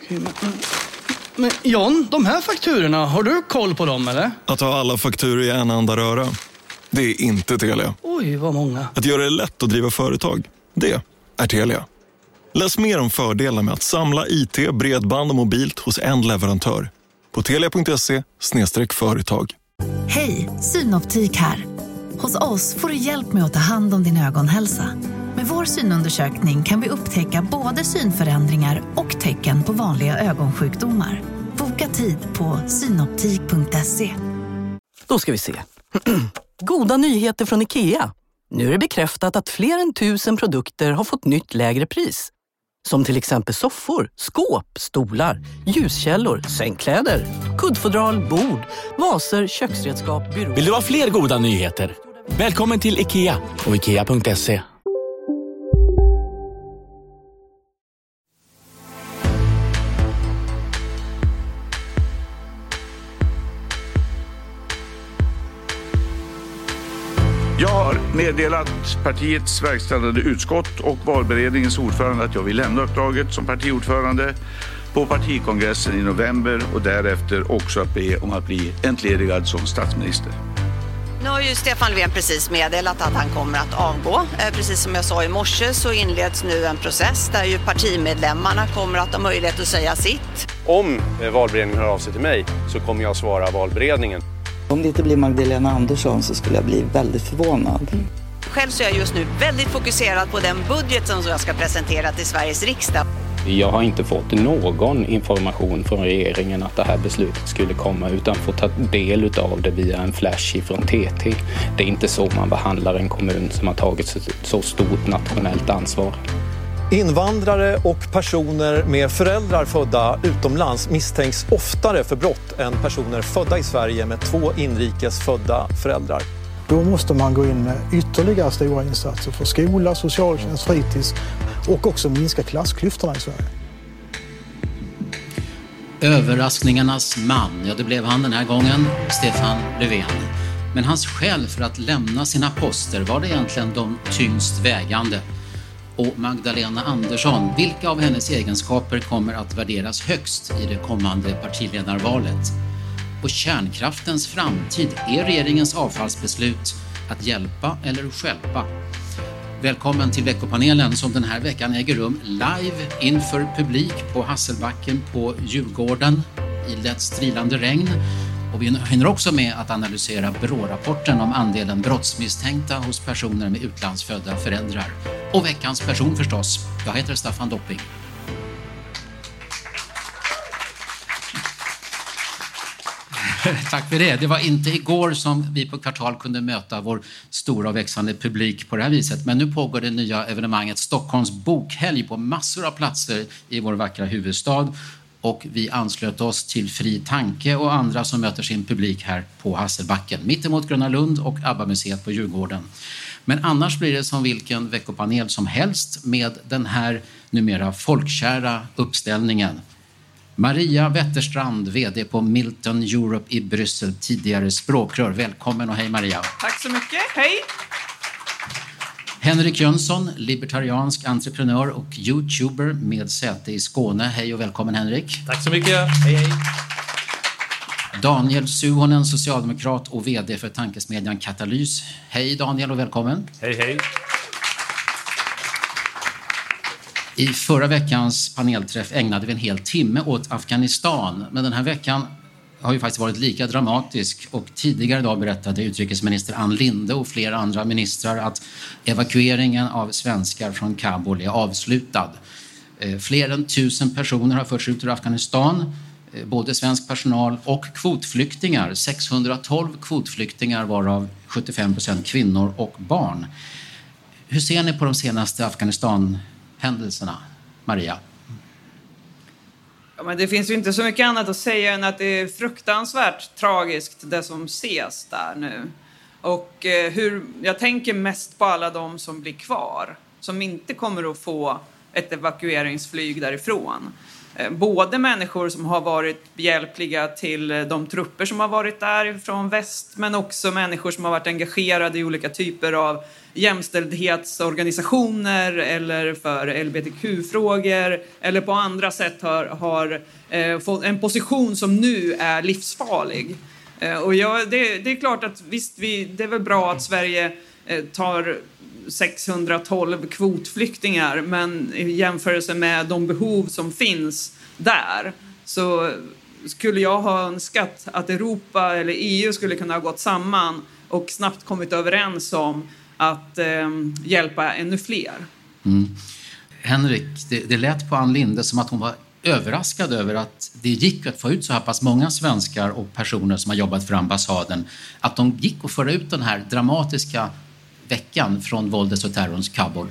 Men John, de här fakturorna, har du koll på dem eller? Att ha alla fakturor i en enda röra, det är inte Telia. Oj, vad många. Att göra det lätt att driva företag, det är Telia. Läs mer om fördelarna med att samla IT, bredband och mobilt hos en leverantör på telia.se/företag. Hej, Synoptik här. Hos oss får du hjälp med att ta hand om din ögonhälsa. Med vår synundersökning kan vi upptäcka både synförändringar och tecken på vanliga ögonsjukdomar. Boka tid på synoptik.se. Då ska vi se. Goda nyheter från IKEA. Nu är det bekräftat att fler än 1000 produkter har fått nytt lägre pris. Som till exempel soffor, skåp, stolar, ljuskällor, sängkläder, kuddfodral, bord, vaser, köksredskap, byråer. Vill du ha fler goda nyheter? Välkommen till IKEA och IKEA.se. Jag har meddelat partiets verkställande utskott och valberedningens ordförande att jag vill lämna uppdraget som partiordförande på partikongressen i november och därefter också att be om att bli entledigad som statsminister. Nu har ju Stefan Löfven precis meddelat att han kommer att avgå. Precis som jag sa i morse så inleds nu en process där ju partimedlemmarna kommer att ha möjlighet att säga sitt. Om valberedningen hör av sig till mig så kommer jag svara valberedningen. Om det inte blir Magdalena Andersson så skulle jag bli väldigt förvånad. Själv så är jag just nu väldigt fokuserad på den budget som jag ska presentera till Sveriges riksdag. Jag har inte fått någon information från regeringen att det här beslutet skulle komma utan får ta del av det via en flash från TT. Det är inte så man behandlar en kommun som har tagit så stort nationellt ansvar. Invandrare och personer med föräldrar födda utomlands misstänks oftare för brott än personer födda i Sverige med 2 inrikes födda föräldrar. Då måste man gå in med ytterligare stora insatser för skola, socialtjänst, fritids och också minska klassklyftorna i Sverige. Överraskningarnas man, ja det blev han den här gången, Stefan Löfven. Men hans skäl för att lämna sina poster var det egentligen de tyngst vägande. Och Magdalena Andersson, vilka av hennes egenskaper kommer att värderas högst i det kommande partiledarvalet? Och kärnkraftens framtid, är regeringens avfallsbeslut att hjälpa eller stjälpa? Välkommen till veckopanelen som den här veckan äger rum live inför publik på Hasselbacken på Djurgården i lätt strilande regn. Och vi hinner också med att analysera BRÅ-rapporten om andelen brottsmisstänkta hos personer med utlandsfödda föräldrar. Och veckans person förstås. Jag heter Staffan Dopping. Tack för det. Det var inte igår som vi på Kvartal kunde möta vår stora och växande publik på det här viset. Men nu pågår det nya evenemanget Stockholms bokhelg på massor av platser i vår vackra huvudstad. Och vi anslöt oss till Fri Tanke och andra som möter sin publik här på Hasselbacken. Mittemot Gröna Lund och ABBA-museet på Djurgården. Men annars blir det som vilken veckopanel som helst med den här numera folkkära uppställningen. Maria Wetterstrand, vd på Milton Europe i Bryssel, tidigare språkrör. Välkommen och hej Maria. Tack så mycket, hej. Henrik Jönsson, libertariansk entreprenör och youtuber med säte i Skåne. Hej och välkommen Henrik. Tack så mycket, hej hej. Daniel Suhonen, socialdemokrat och vd för tankesmedjan Katalys. Hej Daniel och välkommen. Hej hej. I förra veckans panelträff ägnade vi en hel timme åt Afghanistan. Men den här veckan har ju faktiskt varit lika dramatisk. Och tidigare idag berättade utrikesminister Ann Linde och flera andra ministrar att evakueringen av svenskar från Kabul är avslutad. Fler än 1000 personer har förts ut ur Afghanistan. Både svensk personal och kvotflyktingar. 612 kvotflyktingar varav 75% kvinnor och barn. Hur ser ni på de senaste Afghanistan-händelserna, Maria? Ja, men det finns ju inte så mycket annat att säga än att det är fruktansvärt tragiskt det som ses där nu. Och jag tänker mest på alla de som blir kvar. Som inte kommer att få ett evakueringsflyg därifrån. både människor som har varit hjälpliga till de trupper som har varit där från väst, men också människor som har varit engagerade i olika typer av jämställdhetsorganisationer eller för LGBTQ-frågor eller på andra sätt har fått en position som nu är livsfarlig. Och det är klart att visst, det är väl bra att Sverige tar 612 kvotflyktingar, men i jämförelse med de behov som finns där så skulle jag ha önskat att Europa eller EU skulle kunna ha gått samman och snabbt kommit överens om att hjälpa ännu fler. Henrik, det lät på Ann Linde som att hon var överraskad över att det gick att få ut så här pass många svenskar och personer som har jobbat för ambassaden, att de gick att föra ut den här dramatiska veckan från våldets och terrorns Kabul.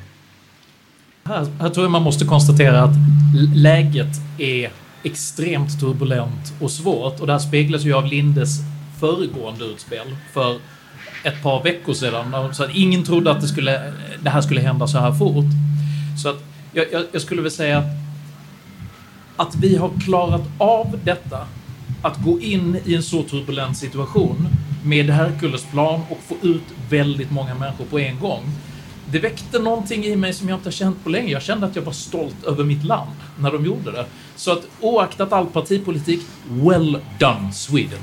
Här tror jag man måste konstatera att läget är extremt turbulent och svårt, och det här speglas ju av Lindes föregående utspel för ett par veckor sedan, så att ingen trodde att det här skulle hända så här fort. Så att jag skulle väl säga att vi har klarat av detta, att gå in i en så turbulent situation med Herkulesplan och få ut väldigt många människor på en gång. Det väckte någonting i mig som jag inte har känt på länge. Jag kände att jag var stolt över mitt land när de gjorde det. Så att oaktat all partipolitik, well done Sweden.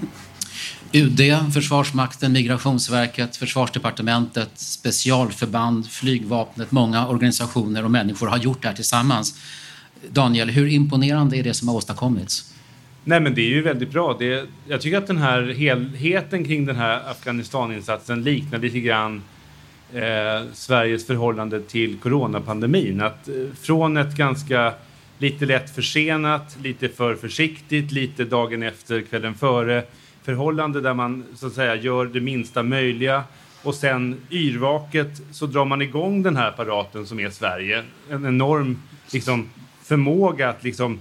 UD, Försvarsmakten, Migrationsverket, Försvarsdepartementet, specialförband, flygvapnet, många organisationer och människor har gjort det här tillsammans. Daniel, hur imponerande är det som har åstadkommits? Nej, men det är ju väldigt bra. Jag tycker att den här helheten kring den här Afghanistaninsatsen liknar lite grann Sveriges förhållande till coronapandemin. Att från ett ganska lite lätt försenat, lite för försiktigt, lite dagen efter, kvällen före förhållande där man så att säga gör det minsta möjliga, och sen yrvaket så drar man igång den här apparaten som är Sverige. En enorm liksom förmåga att liksom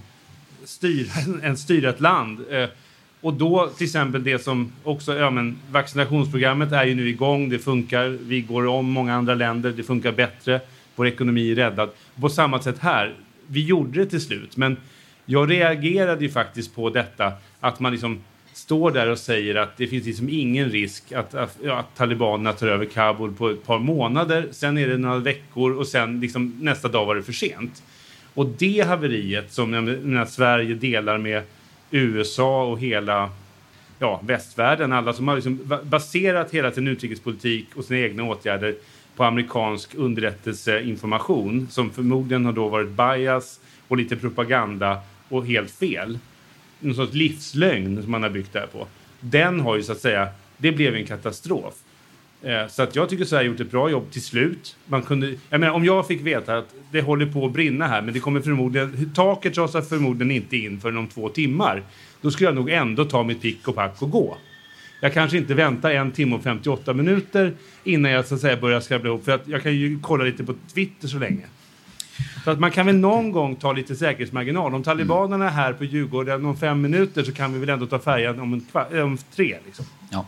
styra ett land. Och då till exempel det som också, vaccinationsprogrammet är ju nu igång, det funkar, vi går om många andra länder, det funkar bättre, vår ekonomi är räddad. På samma sätt här, vi gjorde det till slut, men jag reagerade ju faktiskt på detta, att man liksom står där och säger att det finns liksom ingen risk att talibanerna tar över Kabul på ett par månader, sen är det några veckor och sen liksom nästa dag var det för sent. Och det haveriet som när Sverige delar med USA och hela västvärlden, alla som har liksom baserat hela sin utrikespolitik och sina egna åtgärder på amerikansk underrättelseinformation som förmodligen har då varit bias och lite propaganda och helt fel. En sorts livslögn som man har byggt där på. Den har ju så att säga, det blev en katastrof. Så att jag tycker Sverige har gjort ett bra jobb till slut. Om jag fick veta att det håller på att brinna här, men det kommer förmodligen, taket trots att förmodligen inte in för om 2 timmar, då skulle jag nog ändå ta mitt pick och pack och gå. Jag kanske inte väntar 1 timme och 58 minuter innan jag så att säga börjar skrävla ihop, för att jag kan ju kolla lite på Twitter så länge. Så att man kan väl någon gång ta lite säkerhetsmarginal. Om talibanerna är här på Djurgården om 5 minuter så kan vi väl ändå ta färjan om 3 liksom. Ja.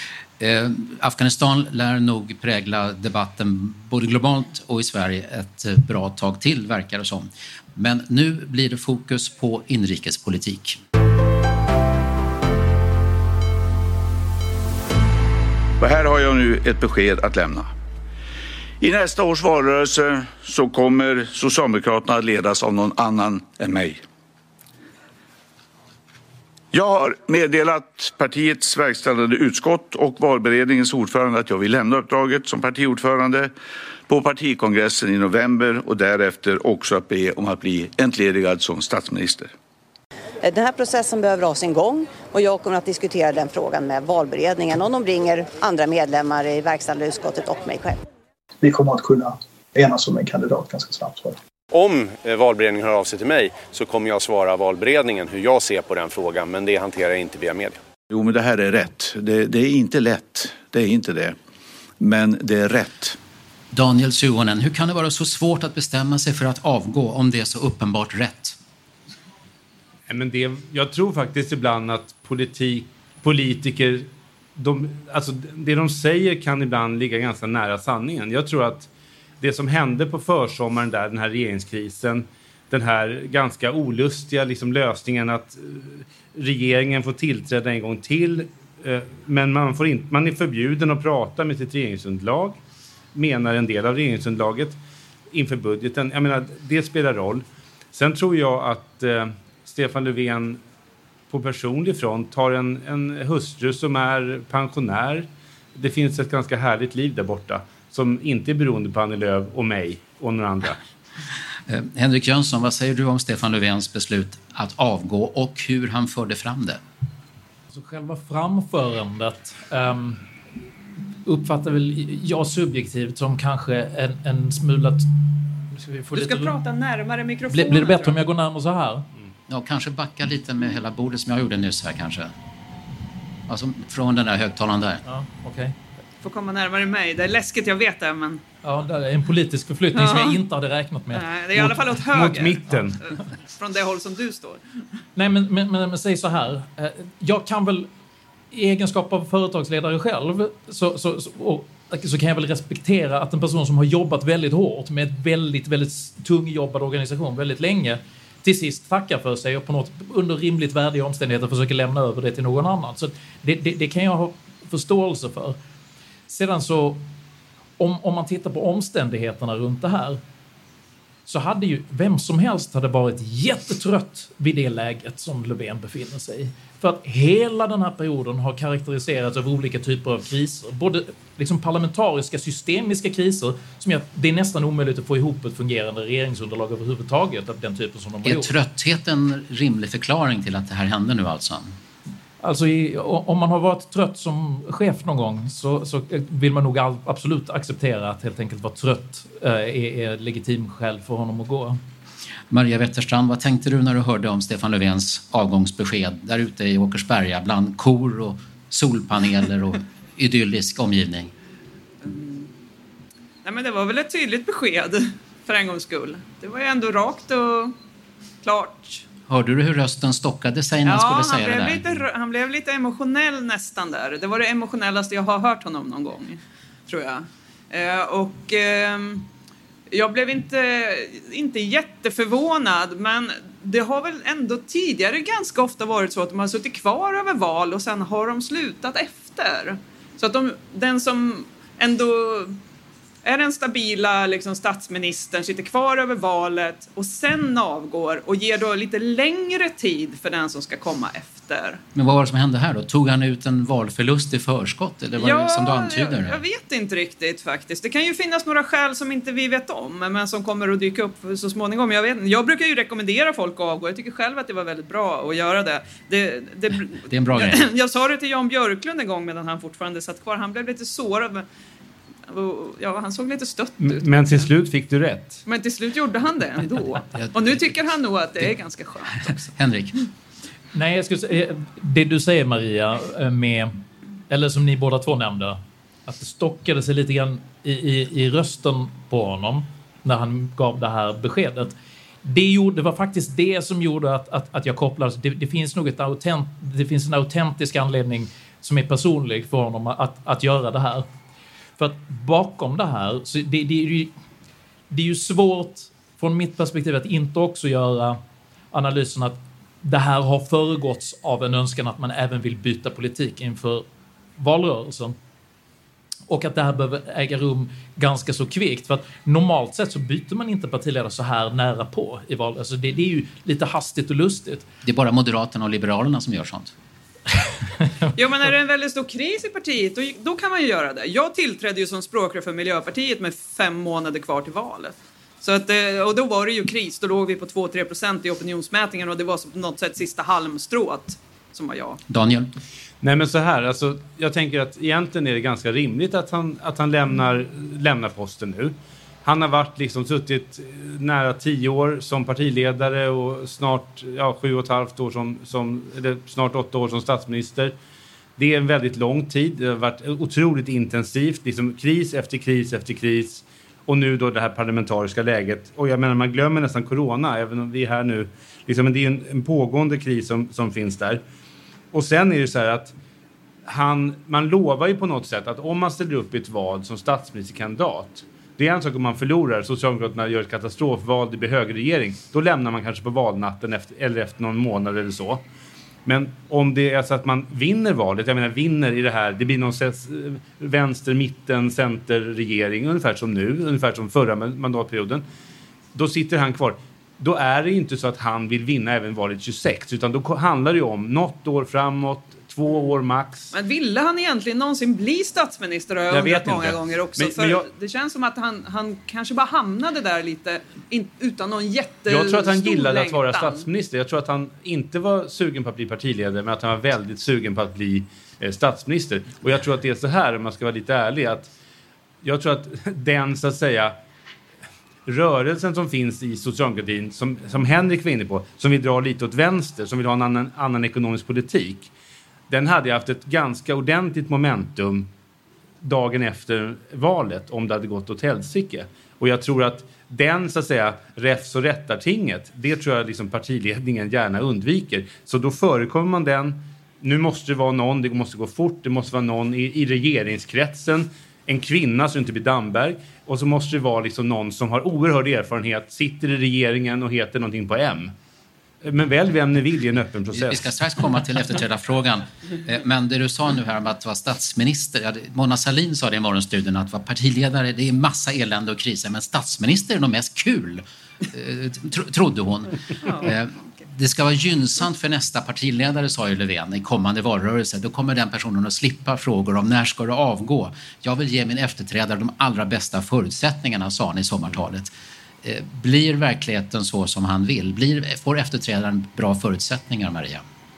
Afghanistan lär nog prägla debatten både globalt och i Sverige ett bra tag till, verkar det som. Men nu blir det fokus på inrikespolitik. Och här har jag nu ett besked att lämna. I nästa års valrörelse så kommer Socialdemokraterna att ledas av någon annan än mig. Jag har meddelat partiets verkställande utskott och valberedningens ordförande att jag vill lämna uppdraget som partiordförande på partikongressen i november och därefter också att be om att bli entledigad som statsminister. Den här processen behöver ha sin gång och jag kommer att diskutera den frågan med valberedningen om de ringer andra medlemmar i verkställande utskottet och mig själv. Vi kommer att kunna enas om en kandidat ganska snabbt. Om valberedningen hör av sig till mig så kommer jag svara valberedningen hur jag ser på den frågan, men det hanterar jag inte via media. Jo, men det här är rätt. Det är inte lätt, det är inte det. Men det är rätt. Daniel Suhonen, hur kan det vara så svårt att bestämma sig för att avgå om det är så uppenbart rätt? Men jag tror faktiskt ibland att politiker, det de säger kan ibland ligga ganska nära sanningen. Jag tror att det som hände på försommaren där, den här regeringskrisen, den här ganska olustiga liksom lösningen att regeringen får tillträda en gång till, men man är förbjuden att prata med sitt regeringsunderlag, menar en del av regeringsunderlaget inför budgeten. Jag menar, det spelar roll. Sen tror jag att Stefan Löfven på personlig front har en hustru som är pensionär. Det finns ett ganska härligt liv där borta som inte är beroende på Annie Lööf och mig och några andra. Henrik Jönsson, vad säger du om Stefan Löfvens beslut att avgå och hur han förde fram det? Så själva framförandet uppfattar väl jag subjektivt som kanske en smula... Du ska prata närmare mikrofonen. Blir det bättre om jag går närmare så här? Ja, kanske backa lite med hela bordet som jag gjorde nyss här kanske. Alltså från den där högtalaren där. Ja, okej. Får komma närmare mig. Det är läskigt, jag vet det, men... Ja, det är en politisk förflyttning som jag inte hade räknat med. Nej, det är i alla fall åt höger. Mot mitten. Från det håll som du står. Nej, men säg så här. Jag kan väl i egenskap av företagsledare själv så kan jag väl respektera att en person som har jobbat väldigt hårt med ett väldigt, väldigt tungjobbad organisation väldigt länge till sist tackar för sig och på något under rimligt värdiga omständigheter försöker lämna över det till någon annan. Så det kan jag ha förståelse för. Sedan så, om man tittar på omständigheterna runt det här, så hade ju vem som helst hade varit jättetrött vid det läget som Löfven befinner sig i. För att hela den här perioden har karaktäriserats av olika typer av kriser. Både liksom parlamentariska, systemiska kriser som gör att det är nästan omöjligt att få ihop ett fungerande regeringsunderlag överhuvudtaget av den typen som de har gjort. Är trötthet en rimlig förklaring till att det här händer nu alltså? Alltså om man har varit trött som chef någon gång så vill man nog absolut acceptera att helt enkelt vara trött är legitim skäl för honom att gå. Maria Wetterstrand, vad tänkte du när du hörde om Stefan Löfvens avgångsbesked där ute i Åkersberga bland kor och solpaneler och idyllisk omgivning? Nej, men det var väl ett tydligt besked för en gångs skull. Det var ju ändå rakt och klart. Hörde du hur rösten stockade sig när han skulle säga det där? Han blev lite emotionell nästan där. Det var det emotionellaste jag har hört honom någon gång, tror jag. Jag blev inte jätteförvånad, men det har väl ändå tidigare ganska ofta varit så att de har suttit kvar över val och sen har de slutat efter. Så att den som ändå är den stabila liksom, statsministern sitter kvar över valet och sen avgår och ger då lite längre tid för den som ska komma efter. Men vad var det som hände här då? Tog han ut en valförlust i förskott? Eller var det som du antyder? Jag vet inte riktigt faktiskt. Det kan ju finnas några skäl som inte vi vet om, men som kommer att dyka upp så småningom. Jag brukar ju rekommendera folk att avgå. Jag tycker själv att det var väldigt bra att göra det. Det är en bra grej. Jag sa det till Jan Björklund en gång medan han fortfarande satt kvar. Han blev lite sårad. Ja, han såg lite stött ut. Men till slut fick du rätt. Men till slut gjorde han det ändå. Och nu tycker han nog att det är ganska skönt också. Henrik? Nej, jag skulle säga, det du säger Maria, eller som ni båda två nämnde, att det stockade sig lite grann i rösten på honom när han gav det här beskedet. Det var faktiskt det som gjorde att jag kopplade. Det finns nog det finns en autentisk anledning som är personlig för honom att göra det här. För att bakom det här, så det är ju svårt från mitt perspektiv att inte också göra analysen att det här har föregåtts av en önskan att man även vill byta politik inför valrörelsen. Och att det här behöver äga rum ganska så kvickt. För att normalt sett så byter man inte partiledare så här nära på i valet. Alltså det är ju lite hastigt och lustigt. Det är bara Moderaterna och Liberalerna som gör sånt. Jo, men är det en väldigt stor kris i partiet, då kan man ju göra det. Jag tillträdde ju som språkrör för Miljöpartiet med 5 månader kvar till valet. Så att, och då var det ju kris. Då låg vi på 2-3% i opinionsmätningen och det var på något sätt sista halmstrået som var jag. Daniel? Nej, men så här, alltså, jag tänker att egentligen är det ganska rimligt att han lämnar posten nu. Han har varit liksom suttit nära 10 år som partiledare och snart 7,5 år eller snart 8 år som statsminister. Det är en väldigt lång tid. Det har varit otroligt intensivt, liksom kris efter kris efter kris. Och nu då det här parlamentariska läget. Och jag menar, man glömmer nästan corona, även om vi är här nu. Liksom, men det är en pågående kris som finns där. Och sen är det så här att man lovar ju på något sätt att om man ställer upp i ett val som statsministerkandidat, Det är en sak om man förlorar, Socialdemokraterna gör ett katastrofval, det blir högerregering, då lämnar man kanske på valnatten eller efter någon månad eller så. Men om det är så att man vinner valet, jag menar vinner i det här, det blir någon vänster, mitten, centerregering ungefär som nu, ungefär som förra mandatperioden, då sitter han kvar. Då är det inte så att han vill vinna även valet 26, utan då handlar det om något år framåt, 2 år max. Men ville han egentligen någonsin bli statsminister? Har jag undrat många gånger också. Det känns som att han kanske bara hamnade där lite utan någon jättestor Jag tror att han gillade längtan. att vara statsminister. Jag tror att han inte var sugen på att bli partiledare, men att han var väldigt sugen på att bli statsminister. Och jag tror att det är så här, om man ska vara lite ärlig, att jag tror att den, så att säga, rörelsen som finns i socialdemokratin, som Henrik var inne på, som vill dra lite åt vänster, som vill ha en annan ekonomisk politik, den hade haft ett ganska ordentligt momentum dagen efter valet om det hade gått åt helsike. Och jag tror att den, så att säga, räfs- och rättartinget, det tror jag liksom partiledningen gärna undviker. Så då förekommer man den. Nu måste det vara någon, det måste gå fort, det måste vara någon i regeringskretsen, en kvinna som inte blir Damberg, och så måste det vara liksom någon som har oerhörd erfarenhet, sitter i regeringen och heter någonting på M. Men väl vem ni vill i en öppen process. Vi ska strax komma till efterträdarfrågan. Men det du sa nu här om att vara statsminister, Mona Sahlin sa det i morgonstudion, att vara partiledare, det är massa elände och kriser, men statsminister är nog mest kul, trodde hon. Det ska vara gynnsamt för nästa partiledare, sa ju Löfven, i kommande valrörelse. Då kommer den personen att slippa frågor om när ska du avgå. Jag vill ge min efterträdare de allra bästa förutsättningarna, sa han i sommartalet. Blir verkligheten så som han vill? Får efterträdaren bra förutsättningar, Maria?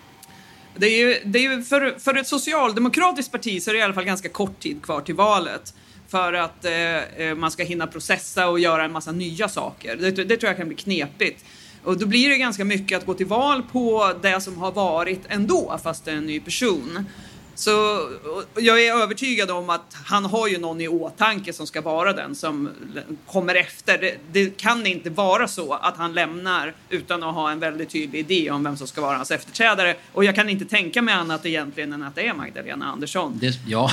Det är ju för ett socialdemokratiskt parti så är det i alla fall ganska kort tid kvar till valet. För att man ska hinna processa och göra en massa nya saker. Det tror jag kan bli knepigt. Och då blir det ganska mycket att gå till val på det som har varit ändå, fast det är en ny person. Så jag är övertygad om att han har ju någon i åtanke som ska vara den som kommer efter. Det kan inte vara så att han lämnar utan att ha en väldigt tydlig idé om vem som ska vara hans efterträdare. Och jag kan inte tänka mig annat egentligen än att det är Magdalena Andersson. Det ska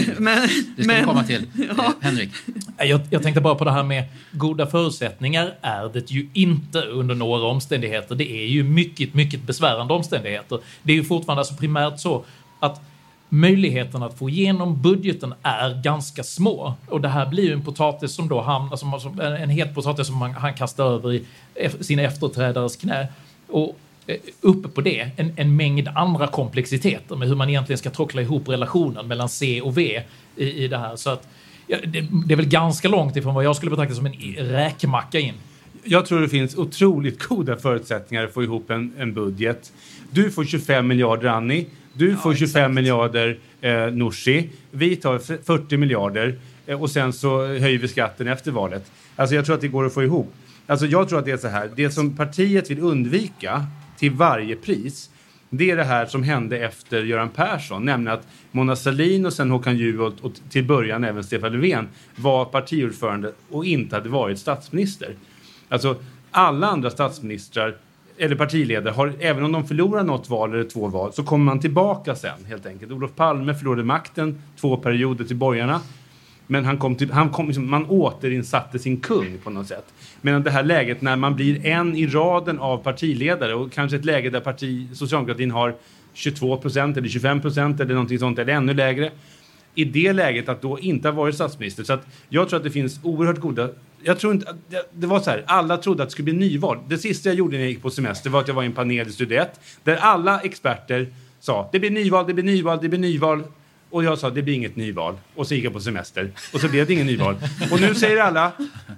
vi komma till. Ja. Henrik? Jag tänkte bara på det här med goda förutsättningar är det ju inte under några omständigheter. Det är ju mycket, mycket besvärande omständigheter. Det är ju fortfarande alltså primärt så att möjligheten att få igenom budgeten är ganska små. Och det här blir ju en potatis som då hamnar som en het potatis som han kastar över i sina efterträdares knä. Och uppe på det en mängd andra komplexiteter med hur man egentligen ska tråckla ihop relationen mellan C och V i det här. Så att det är väl ganska långt ifrån vad jag skulle betrakta som en räkmacka in. Jag tror det finns otroligt goda förutsättningar att få ihop en budget. Du får 25 miljarder, Annie. Du får 25 miljarder, Nooshi. Vi tar 40 miljarder och sen så höjer vi skatten efter valet. Alltså jag tror att det går att få ihop. Alltså jag tror att det är så här. Det som partiet vill undvika till varje pris, det är det här som hände efter Göran Persson. Nämligen att Mona Sahlin och sen Håkan Juholt och till början även Stefan Löfven var partiordförande och inte hade varit statsminister. Alltså alla andra statsministrar eller partiledare har, även om de förlorar något val eller 2 val, så kommer man tillbaka sen helt enkelt. Olof Palme förlorade makten 2 perioder till borgarna, men man återinsatte sin kung på något sätt. Men det här läget när man blir en i raden av partiledare och kanske ett läge där socialdemokratin har 22% eller 25% eller någonting sånt eller ännu lägre, i det läget att då inte ha varit statsminister. Så att jag tror att det finns oerhört goda. Jag tror inte, det var så här, alla trodde att det skulle bli nyval. Det sista jag gjorde när jag gick på semester var att jag var i en panel i Studio 1 där alla experter sa det blir nyval, det blir nyval, det blir nyval. Och jag sa det blir inget nyval. Och så gick jag på semester. Och så blev det ingen nyval. Och nu säger alla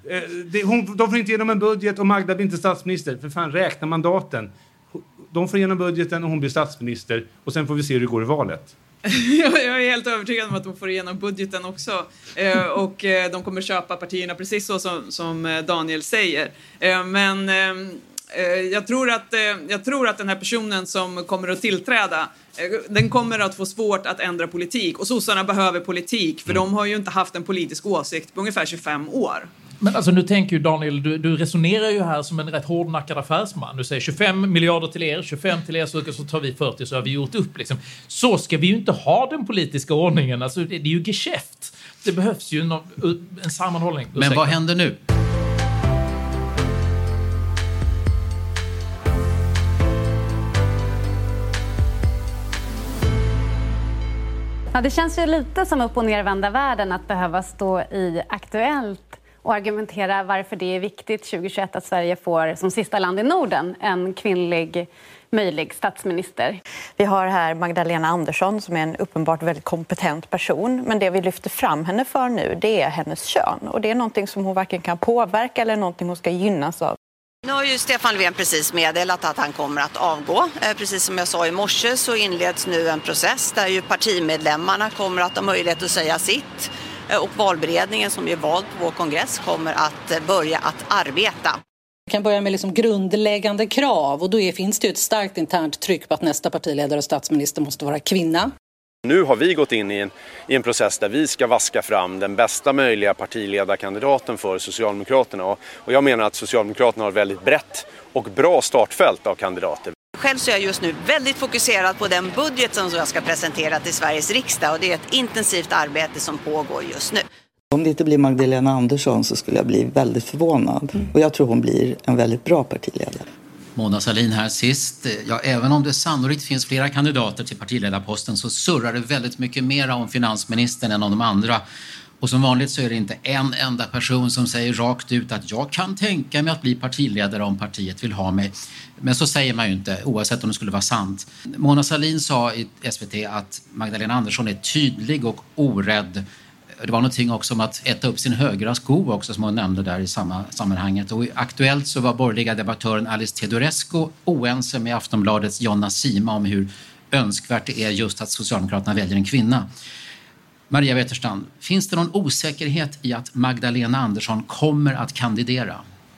de får inte igenom en budget och Magda blir inte statsminister. För fan, räkna mandaten. De får igenom budgeten och hon blir statsminister. Och sen får vi se hur det går i valet. Jag är helt övertygad om att de får igenom budgeten också. Och de kommer köpa partierna precis så som Daniel säger. Men jag tror att den här personen som kommer att tillträda, den kommer att få svårt att ändra politik. Och sossarna behöver politik, för de har ju inte haft en politisk åsikt på ungefär 25 år. Men alltså nu tänker ju Daniel, du resonerar ju här som en rätt hårdnackad affärsman. Du säger 25 miljarder till er, 25 till er så tar vi 40 så har vi gjort upp liksom. Så ska vi ju inte ha den politiska ordningen, alltså det är ju geschäft. det behövs ju en sammanhållning. Men vad händer nu? Ja, det känns ju lite som upp- och nervända världen att behöva stå i Aktuellt och argumentera varför det är viktigt 2021 att Sverige får, som sista land i Norden, en kvinnlig möjlig statsminister. Vi har här Magdalena Andersson som är en uppenbart väldigt kompetent person. Men det vi lyfter fram henne för nu, det är hennes kön. Och det är någonting som hon varken kan påverka eller någonting hon ska gynnas av. Nu har ju Stefan Löfven precis meddelat att han kommer att avgå. Precis som jag sa i morse så inleds nu en process där ju partimedlemmarna kommer att ha möjlighet att säga sitt. Och valberedningen som är vald på vår kongress kommer att börja att arbeta. Vi kan börja med liksom grundläggande krav och då finns det ju ett starkt internt tryck på att nästa partiledare och statsminister måste vara kvinna. Nu har vi gått in i en process där vi ska vaska fram den bästa möjliga partiledarkandidaten för Socialdemokraterna. Och jag menar att Socialdemokraterna har ett väldigt brett och bra startfält av kandidater. Själv så är jag just nu väldigt fokuserad på den budget som jag ska presentera till Sveriges riksdag och det är ett intensivt arbete som pågår just nu. Om det inte blir Magdalena Andersson så skulle jag bli väldigt förvånad. Och jag tror hon blir en väldigt bra partiledare. Mona Sahlin här sist. Ja, även om det sannolikt finns flera kandidater till partiledarposten så surrar det väldigt mycket mer om finansministern än om de andra. Och som vanligt så är det inte en enda person som säger rakt ut att jag kan tänka mig att bli partiledare om partiet vill ha mig. Men så säger man ju inte, oavsett om det skulle vara sant. Mona Sahlin sa i SVT att Magdalena Andersson är tydlig och orädd. Det var någonting också om att äta upp sin högra sko också som hon nämnde där i samma sammanhanget. Och aktuellt så var borgerliga debattören Alice Teodorescu oense med Aftonbladets Jonna Sima om hur önskvärt det är just att Socialdemokraterna väljer en kvinna. Maria Wetterstrand, finns det någon osäkerhet i att Magdalena Andersson kommer att kandidera?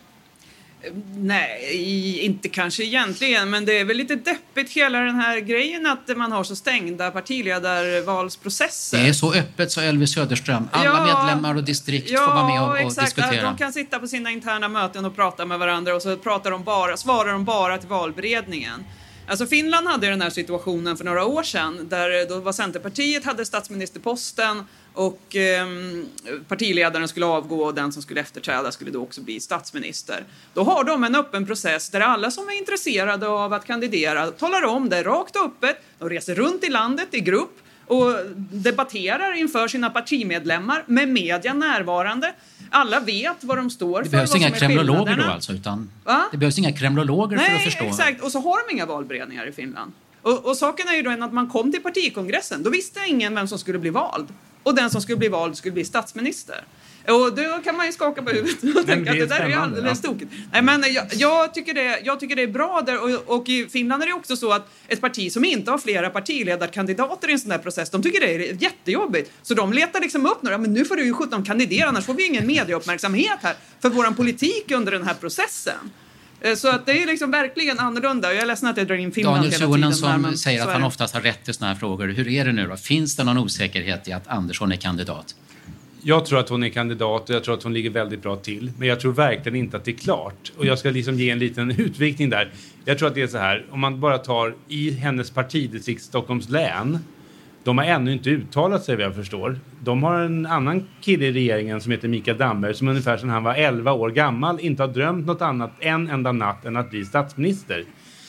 Nej, inte kanske egentligen, men det är väl lite deppigt hela den här grejen att man har så stängda partiledarvalsprocesser. Det är så öppet, så Elvis Söderström. Alla medlemmar och distrikt får vara med och exakt, diskutera. De kan sitta på sina interna möten och prata med varandra och så svarar de bara till valberedningen. Alltså Finland hade den här situationen för några år sedan där då var Centerpartiet hade statsministerposten och partiledaren skulle avgå och den som skulle efterträda skulle då också bli statsminister. Då har de en öppen process där alla som är intresserade av att kandidera talar om det rakt och öppet. De reser runt i landet i grupp och debatterar inför sina partimedlemmar med media närvarande. Alla vet vad de står för. Det behövs inga kremlologer då alltså, utan det behövs inga kremlologer för att förstå. Nej, exakt. Och så har de inga valberedningar i Finland. Och saken är ju då att man kom till partikongressen, då visste ingen vem som skulle bli vald. Och den som skulle bli vald skulle bli statsminister. Och då kan man ju skaka på huvudet och tänka att det där är ju alldeles tokigt. Nej, men jag tycker det är bra där. Och i Finland är det också så att ett parti som inte har flera partiledarkandidater i en sån här process, de tycker det är jättejobbigt. Så de letar liksom upp några, men nu får du ju 17 kandidera, annars får vi ingen medieuppmärksamhet här för våran politik under den här processen. Så att det är liksom verkligen annorlunda. Jag är ledsen att jag drar in Finland Daniel hela tiden. Som säger att han oftast har rätt till såna här frågor. Hur är det nu då? Finns det någon osäkerhet i att Andersson är kandidat? Jag tror att hon är kandidat och jag tror att hon ligger väldigt bra till. Men jag tror verkligen inte att det är klart. Och jag ska liksom ge en liten utvikning där. Jag tror att det är så här. Om man bara tar i hennes partidistrikt Stockholms län. De har ännu inte uttalat sig vad jag förstår. De har en annan kille i regeringen som heter Mikael Damberg. Som ungefär sedan han var 11 år gammal inte har drömt något annat en enda natt än att bli statsminister.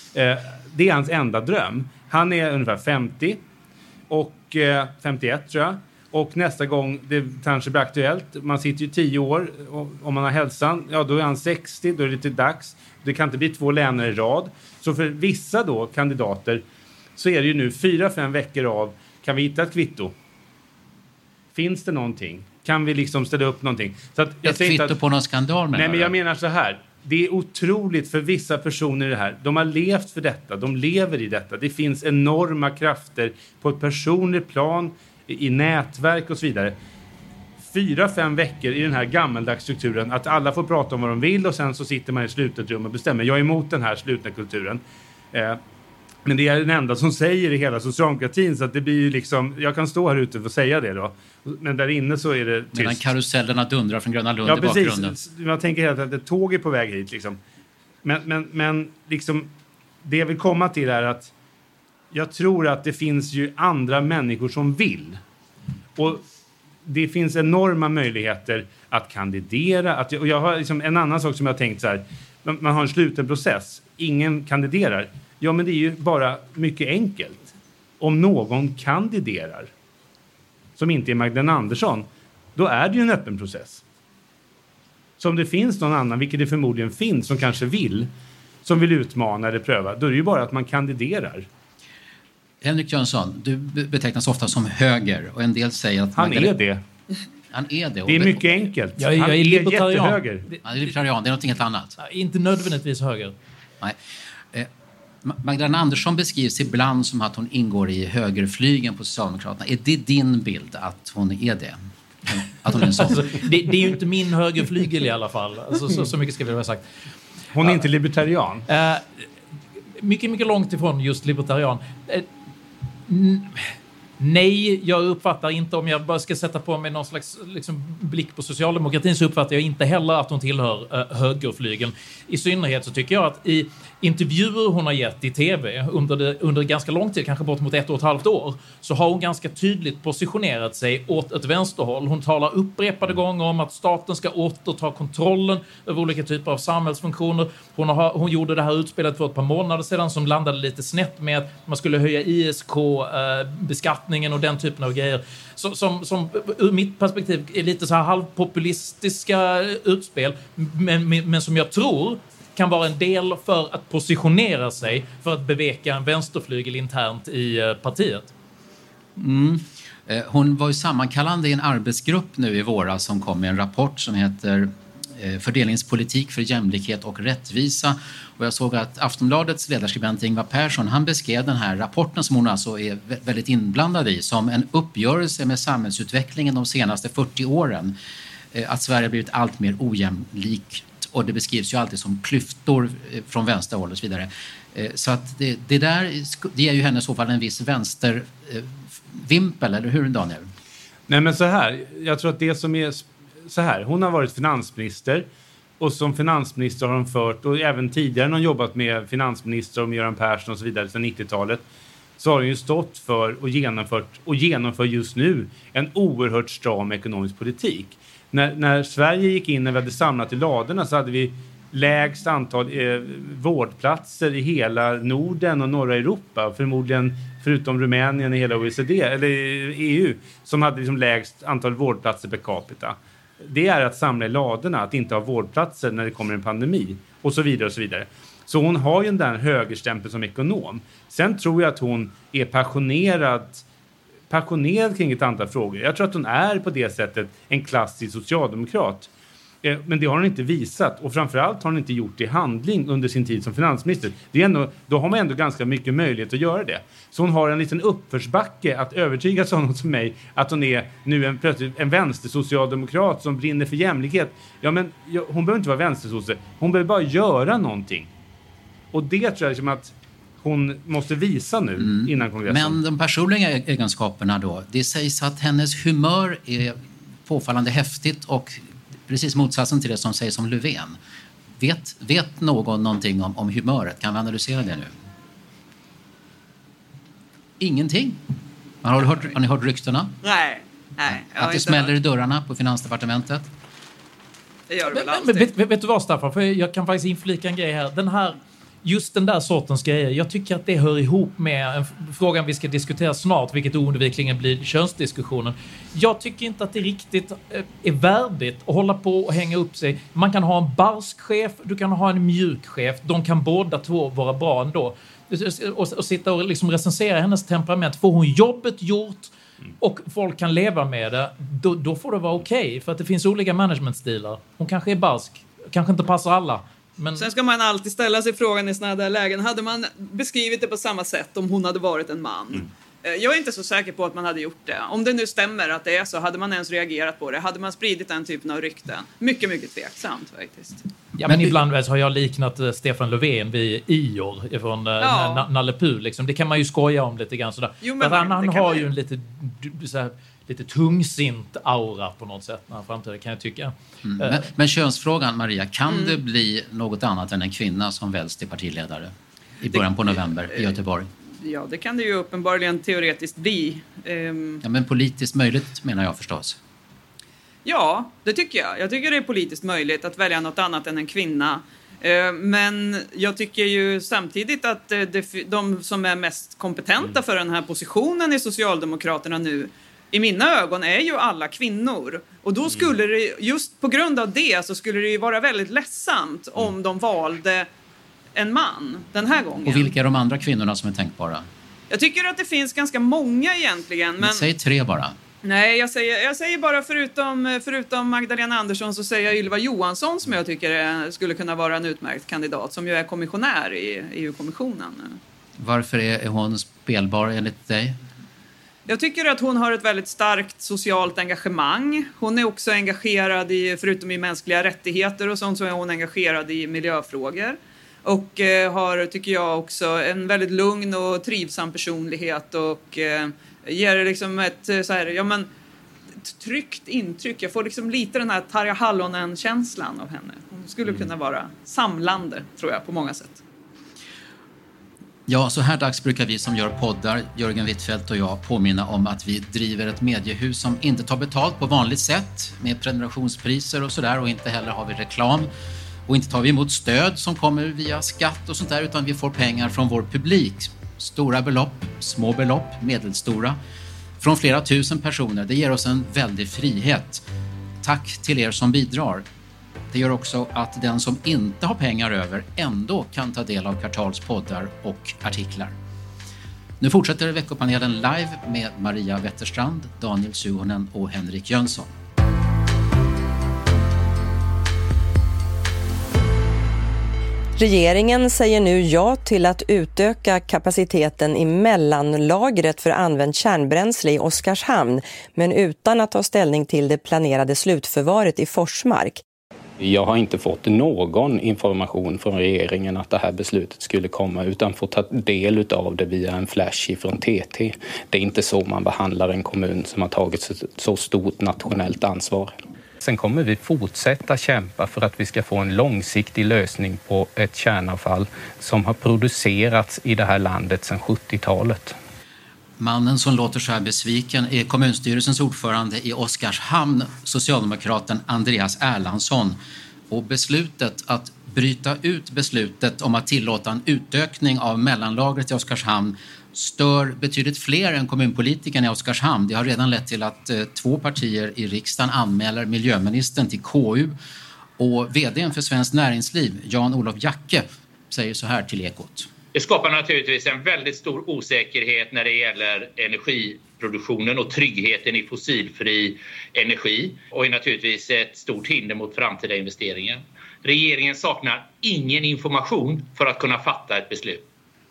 Det är hans enda dröm. Han är ungefär 50 och 51 tror jag. Och nästa gång det kanske blir aktuellt, man sitter ju 10 år om man har hälsan, ja då är han 60, då är det lite dags. Det kan inte bli 2 län i rad. Så för vissa då kandidater så är det ju nu 4-5 veckor av, kan vi hitta ett kvitto? Finns det någonting? Kan vi liksom ställa upp någonting? Så att jag ett kvitto på någon skandal menar nej, men jag menar så här. Det är otroligt för vissa personer i det här. De har levt för detta, de lever i detta. Det finns enorma krafter på ett personligt plan, i nätverk och så vidare. 4-5 veckor i den här gammaldags strukturen att alla får prata om vad de vill och sen så sitter man i slutet rum och bestämmer. Jag är emot den här slutna kulturen. Men det är den enda som säger i hela socialdemokratin så att det blir ju liksom, jag kan stå här ute och säga det då. Men där inne så är det tyst. Medan karusellerna dundrar från Gröna Lund i bakgrunden. Precis. Jag tänker helt att ett tåg är på väg hit liksom. Men liksom det jag vill komma till är att jag tror att det finns ju andra människor som vill. Och det finns enorma möjligheter att kandidera. Och jag har liksom en annan sak som jag har tänkt så här. Man har en sluten process. Ingen kandiderar. Ja, men det är ju bara mycket enkelt. Om någon kandiderar som inte är Magdalena Andersson, då är det ju en öppen process. Så om det finns någon annan, vilket det förmodligen finns, som kanske som vill utmana eller pröva, då är det ju bara att man kandiderar. Henrik Jönsson, du betecknas ofta som höger och en del säger att... Han är det. Han är det. Det är mycket enkelt. Jag är libertarian. Jättehöger. Han är libertarian, det är något helt annat. Inte nödvändigtvis höger. Nej. Magdalena Andersson beskrivs ibland som att hon ingår i högerflygen på Socialdemokraterna. Är det din bild att hon är det? Att hon är en sån? Alltså, det är ju inte min högerflygel i alla fall. Alltså, så mycket ska vi ha sagt. Hon är inte libertarian? Mycket, mycket långt ifrån just libertarian. Nej, jag uppfattar inte, om jag bara ska sätta på mig någon slags blick på socialdemokratin, så uppfattar jag inte heller att hon tillhör högerflygeln. I synnerhet så tycker jag att i intervjuer hon har gett i tv under ganska lång tid, kanske bort mot 1,5 år, så har hon ganska tydligt positionerat sig åt ett vänsterhåll. Hon talar upprepade gånger om att staten ska återta kontrollen över olika typer av samhällsfunktioner. Hon gjorde det här utspelet för ett par månader sedan som landade lite snett med att man skulle höja ISK-beskattningen och den typen av grejer. Som ur mitt perspektiv är lite så här halvpopulistiska utspel, men som jag tror kan vara en del för att positionera sig för att beveka en vänsterflygel internt i partiet. Hon var ju sammankallande i en arbetsgrupp nu i våras som kom med en rapport som heter Fördelningspolitik för jämlikhet och rättvisa. Och jag såg att Aftonbladets ledarskribent Ingvar Persson, han beskrev den här rapporten som hon alltså är väldigt inblandad i som en uppgörelse med samhällsutvecklingen de senaste 40 åren. Att Sverige har blivit allt mer ojämlikt, och det beskrivs ju alltid som klyftor från vänsterhåll och så vidare. Så att det är ju henne i så fall en viss vänstervimpel, eller hur, Daniel? Nej, men så här, jag tror att det som är så här, hon har varit finansminister, och som finansminister har hon fört, och även tidigare när hon jobbat med finansminister och Göran Persson och så vidare sedan 90-talet, så har hon ju stått för och genomför just nu en oerhört stram ekonomisk politik. När Sverige gick in, när vi hade samlat i ladorna, så hade vi lägst antal vårdplatser i hela Norden och norra Europa, förmodligen förutom Rumänien i hela OECD eller EU, som hade liksom lägst antal vårdplatser per capita. Det är att samla i ladorna, att inte ha vårdplatser när det kommer en pandemi, och så vidare och så vidare. Så hon har ju den där högerstämpeln som ekonom. Sen tror jag att hon är passionerad kring ett antal frågor. Jag tror att hon är på det sättet en klassisk socialdemokrat. Men det har hon inte visat, och framförallt har hon inte gjort det i handling under sin tid som finansminister. Det är ändå, då har man ändå ganska mycket möjlighet att göra det. Så hon har en liten uppförsbacke att övertyga sådana som mig att hon är nu plötsligt en vänstersocialdemokrat som brinner för jämlikhet. Ja, men hon behöver inte vara vänstersosse. Hon behöver bara göra någonting. Och det tror jag liksom att hon måste visa nu innan kongressen. Men de personliga egenskaperna då? Det sägs att hennes humör är påfallande häftigt och precis motsatsen till det som sägs om Löfven. Vet någon någonting om humöret? Kan vi analysera det nu? Ingenting? Har ni hört ryktena? Nej. Att det smäller i dörrarna på Finansdepartementet? Det gör det väl alltid. Vet du vad, Staffan? För jag kan faktiskt inflika en grej här. Just den där sortens grejer, jag tycker att det hör ihop med en frågan vi ska diskutera snart, vilket oundvikligen blir könsdiskussionen. Jag tycker inte att det riktigt är värdigt att hålla på och hänga upp sig. Man kan ha en barsk chef, du kan ha en mjuk chef. De kan båda två vara bra ändå. Och sitta och liksom recensera hennes temperament. Får hon jobbet gjort och folk kan leva med det, då får det vara okej. För att det finns olika managementstilar. Hon kanske är barsk, kanske inte passar alla. Men sen ska man alltid ställa sig frågan i sådana där lägen. Hade man beskrivit det på samma sätt om hon hade varit en man? Jag är inte så säker på att man hade gjort det. Om det nu stämmer att det är så, hade man ens reagerat på det? Hade man spridit den typen av rykten? Mycket, mycket tveksamt faktiskt. Ja, men ibland har jag liknat Stefan Löfven vid Ior från Nalle Puh. Liksom. Det kan man ju skoja om lite grann sådär. Jo, men han har ju en lite tungsint aura på något sätt när han framträder, kan jag tycka. Men könsfrågan, Maria, kan det bli något annat än en kvinna som väljs till partiledare i början på november i Göteborg? Ja, det kan det ju uppenbarligen teoretiskt bli. Ja, men politiskt möjligt menar jag förstås. Ja, det tycker jag. Jag tycker det är politiskt möjligt att välja något annat än en kvinna. Men jag tycker ju samtidigt att de som är mest kompetenta för den här positionen i Socialdemokraterna nu, i mina ögon, är ju alla kvinnor. Och då skulle det, just på grund av det, så skulle det ju vara väldigt ledsamt om de valde en man den här gången. Och vilka är de andra kvinnorna som är tänkbara? Jag tycker att det finns ganska många egentligen. Men säg 3 bara. Nej, jag säger bara förutom Magdalena Andersson så säger jag Ylva Johansson som jag tycker skulle kunna vara en utmärkt kandidat, som ju är kommissionär i EU-kommissionen. Varför är hon spelbar enligt dig? Jag tycker att hon har ett väldigt starkt socialt engagemang. Hon är också engagerad förutom i mänskliga rättigheter och sånt, så är hon engagerad i miljöfrågor. Och har, tycker jag, också en väldigt lugn och trivsam personlighet och ger liksom ett så här, tryggt intryck. Jag får liksom lite den här Tarja Hallonen-känslan av henne. Hon skulle kunna vara samlande, tror jag, på många sätt. Ja, så här dags brukar vi som gör poddar, Jörgen Wittfeldt och jag, påminna om att vi driver ett mediehus som inte tar betalt på vanligt sätt med prenumerationspriser och sådär, och inte heller har vi reklam. Och inte tar vi emot stöd som kommer via skatt och sånt där, utan vi får pengar från vår publik. Stora belopp, små belopp, medelstora. Från flera tusen personer. Det ger oss en väldig frihet. Tack till er som bidrar. Det gör också att den som inte har pengar över ändå kan ta del av Kvartals poddar och artiklar. Nu fortsätter veckopanelen live med Maria Wetterstrand, Daniel Suhonen och Henrik Jönsson. Regeringen säger nu ja till att utöka kapaciteten i mellanlagret för använt kärnbränsle i Oskarshamn, men utan att ta ställning till det planerade slutförvaret i Forsmark. Jag har inte fått någon information från regeringen att det här beslutet skulle komma, utan fått ta del av det via en flash från TT. Det är inte så man behandlar en kommun som har tagit så stort nationellt ansvar. Sen kommer vi fortsätta kämpa för att vi ska få en långsiktig lösning på ett kärnavfall som har producerats i det här landet sedan 70-talet. Mannen som låter så här besviken är kommunstyrelsens ordförande i Oskarshamn, socialdemokraten Andreas Erlandsson. Och beslutet att bryta ut beslutet om att tillåta en utökning av mellanlagret i Oskarshamn stör betydligt fler än kommunpolitikerna i Oskarshamn. Det har redan lett till att 2 partier i riksdagen anmäler miljöministern till KU. Och vdn för Svenskt Näringsliv, Jan-Olof Jacke, säger så här till Ekot. Det skapar naturligtvis en väldigt stor osäkerhet när det gäller energiproduktionen och tryggheten i fossilfri energi, och är naturligtvis ett stort hinder mot framtida investeringar. Regeringen saknar ingen information för att kunna fatta ett beslut.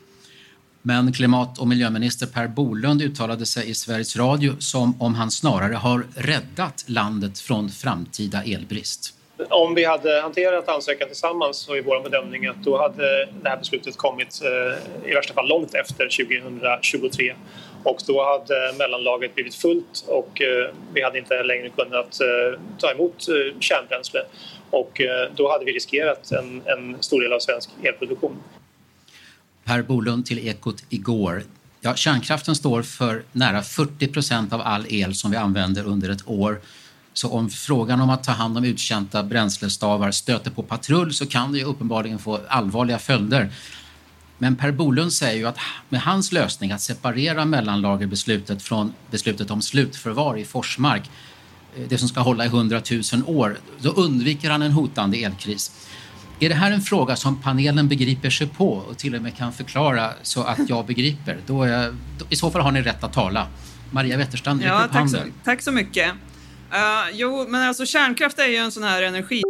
Men klimat- och miljöminister Per Bolund uttalade sig i Sveriges Radio som om han snarare har räddat landet från framtida elbrist. Om vi hade hanterat ansökan tillsammans så är vår bedömning att då hade det här beslutet kommit i värsta fall långt efter 2023. Och då hade mellanlagret blivit fullt och vi hade inte längre kunnat ta emot kärnbränsle. Och då hade vi riskerat en stor del av svensk elproduktion. Per Bolund till Ekot igår. Ja, kärnkraften står för nära 40% av all el som vi använder under ett år. Så om frågan om att ta hand om uttjänta bränslestavar stöter på patrull så kan det ju uppenbarligen få allvarliga följder. Men Per Bolund säger ju att med hans lösning att separera mellanlagerbeslutet från beslutet om slutförvar i Forsmark, det som ska hålla i 100 000 år, då undviker han en hotande elkris. Är det här en fråga som panelen begriper sig på och till och med kan förklara så att jag begriper? I så fall har ni rätt att tala. Maria Wetterstrand, ja, tack så mycket. Jo, men alltså kärnkraft är ju en sån här energi.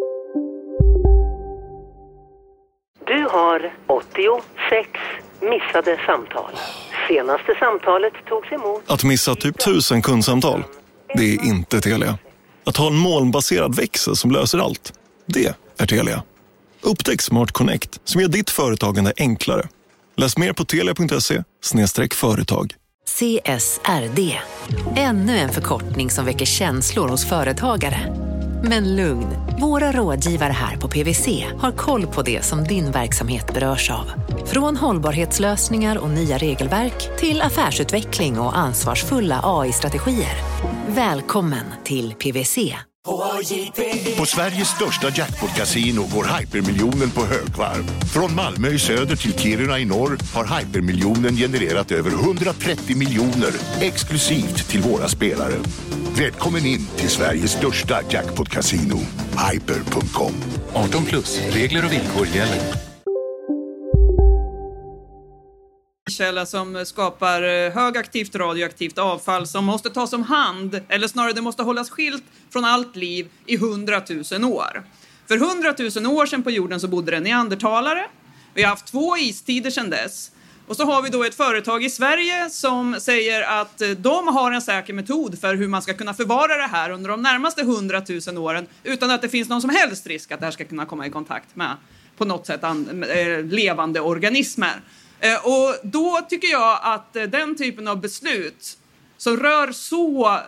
Du har 86 missade samtal. Senaste samtalet togs emot. Att missa typ 1000 kundsamtal, det är inte Telia. Att ha en molnbaserad växel som löser allt, det är Telia. Upptäck Smart Connect som gör ditt företagande enklare. Läs mer på telia.se/företag. CSRD. Ännu en förkortning som väcker känslor hos företagare. Men lugn, våra rådgivare här på PwC har koll på det som din verksamhet berörs av. Från hållbarhetslösningar och nya regelverk till affärsutveckling och ansvarsfulla AI-strategier. Välkommen till PwC. På Sveriges största jackpot-casino går hypermiljonen på högvarv. Från Malmö i söder till Kiruna i norr har hypermiljonen genererat över 130 miljoner exklusivt till våra spelare. Välkommen in till Sveriges största jackpot-casino, hyper.com. 18+, regler och villkor gäller. Källa som skapar högaktivt radioaktivt avfall som måste tas om hand, eller snarare det måste hållas skilt från allt liv i 100 000 år. För 100 000 år sedan på jorden så bodde det neandertalare. Vi har haft 2 istider sedan dess. Och så har vi då ett företag i Sverige som säger att de har en säker metod för hur man ska kunna förvara det här under de närmaste 100 000 åren utan att det finns någon som helst risk att det här ska kunna komma i kontakt med på något sätt levande organismer. Och då tycker jag att den typen av beslut som rör så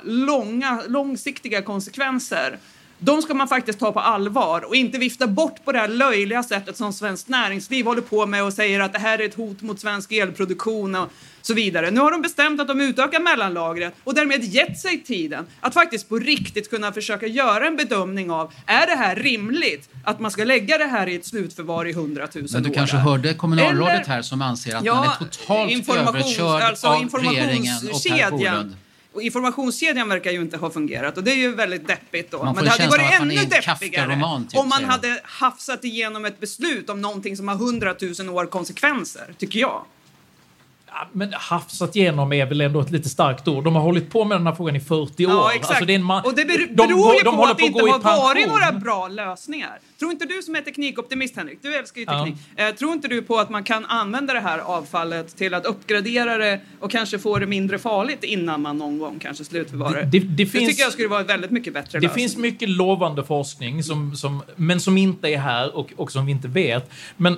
långsiktiga konsekvenser, de ska man faktiskt ta på allvar och inte vifta bort på det här löjliga sättet som svenskt näringsliv håller på med och säger att det här är ett hot mot svensk elproduktion och så vidare. Nu har de bestämt att de utökar mellanlagret och därmed gett sig tiden att faktiskt på riktigt kunna försöka göra en bedömning av, är det här rimligt att man ska lägga det här i ett slutförvar i 100 000 år? Men du kanske hörde kommunalrådet här som anser att man är totalt överkörd av regeringen och Per Bolund. Och informationskedjan verkar ju inte ha fungerat och det är ju väldigt deppigt då. Men det hade varit ännu deppigare Kafka-roman, typ, om man hade hafsat igenom ett beslut om någonting som har 100 000 år konsekvenser, tycker jag. Ja, men hafsat igenom är väl ändå ett lite starkt ord. De har hållit på med den här frågan i 40 år. Ja, exakt. Alltså, det är och det beror ju på att det inte har varit några bra lösningar. Tror inte du som är teknikoptimist, Henrik, du älskar ju teknik. Tror inte du på att man kan använda det här avfallet till att uppgradera det och kanske få det mindre farligt innan man någon gång kanske slutförvarar det? Det tycker jag skulle vara väldigt mycket bättre lösning. Det finns mycket lovande forskning men som inte är här och som vi inte vet. Men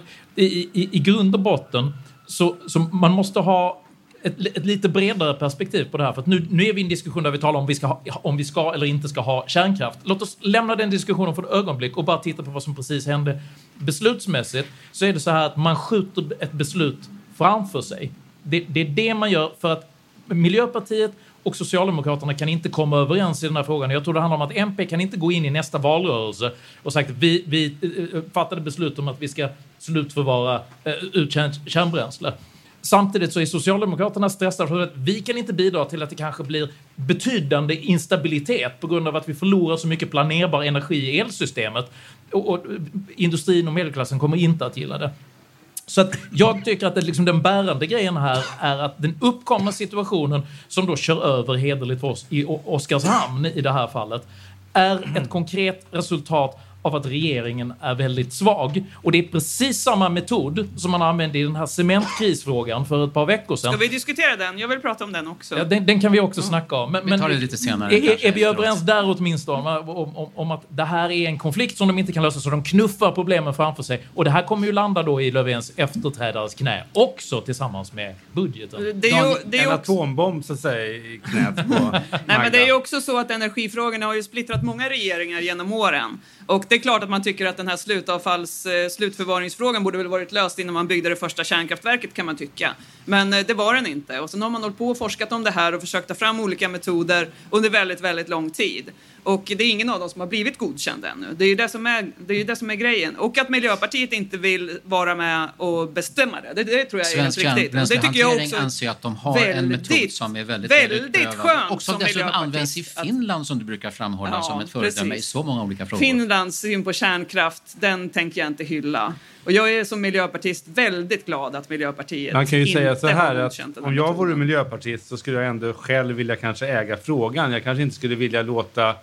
i grund och botten så man måste ha ett lite bredare perspektiv på det här. För att nu är vi i en diskussion där vi talar om vi ska eller inte ska ha kärnkraft. Låt oss lämna den diskussionen för ett ögonblick och bara titta på vad som precis hände beslutsmässigt. Så är det så här att man skjuter ett beslut framför sig. Det är det man gör för att Miljöpartiet och Socialdemokraterna kan inte komma överens i den här frågan. Jag tror det handlar om att MP kan inte gå in i nästa valrörelse och sagt att vi fattade beslut om att vi ska slutförvara utkänt kärnbränsle. Samtidigt så är Socialdemokraterna stressade för att vi kan inte bidra till att det kanske blir betydande instabilitet på grund av att vi förlorar så mycket planerbar energi i elsystemet. Och industrin och medelklassen kommer inte att gilla det. Så att jag tycker att den bärande grejen här är att den uppkomna situationen som då kör över hederligt för oss i Oskarshamn i det här fallet är ett konkret resultat av att regeringen är väldigt svag. Och det är precis samma metod som man använde i den här cementkrisfrågan för ett par veckor sedan. Ska vi diskutera den? Jag vill prata om den också. Ja, den kan vi också snacka om. Men vi tar det lite senare. Är vi överens där åtminstone om att det här är en konflikt som de inte kan lösa, så de knuffar problemen framför sig. Och det här kommer ju landa då i Löfvens efterträdares knä också tillsammans med budgeten. Det är en atombomb så att säga i knät på Nej, men det är ju också så att energifrågorna har ju splittrat många regeringar genom åren. Och det är klart att man tycker att den här slutförvaringsfrågan borde väl varit löst innan man byggde det första kärnkraftverket, kan man tycka. Men det var den inte. Och sen har man hållit på och forskat om det här och försökt ta fram olika metoder under väldigt, väldigt lång tid. Och det är ingen av dem som har blivit godkänd ännu. Det är ju det som är grejen. Och att Miljöpartiet inte vill vara med och bestämma det. Det tror jag är helt riktigt. Det tycker jag också anser att de har en metod som är väldigt skönt. Och som dessutom används i Finland som du brukar framhålla som ett föredöme i så många olika frågor. Finlands syn på kärnkraft, den tänker jag inte hylla. Och jag är som miljöpartist väldigt glad att Miljöpartiet man kan ju inte säga så här har att den om jag vore miljöpartist så skulle jag ändå själv vilja kanske äga frågan. Jag kanske inte skulle vilja låta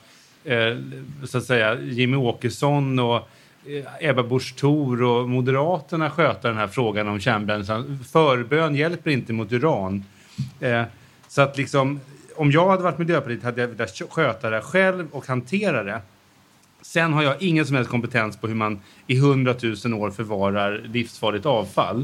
så att säga Jimmy Åkesson och Ebba Busch Thor och Moderaterna sköta den här frågan om kärnbränsle. Förbön hjälper inte mot uran. Så att liksom, om jag hade varit miljöpartist hade jag velat sköta det själv och hantera det. Sen har jag ingen som helst kompetens på hur man i 100 000 år förvarar livsfarligt avfall.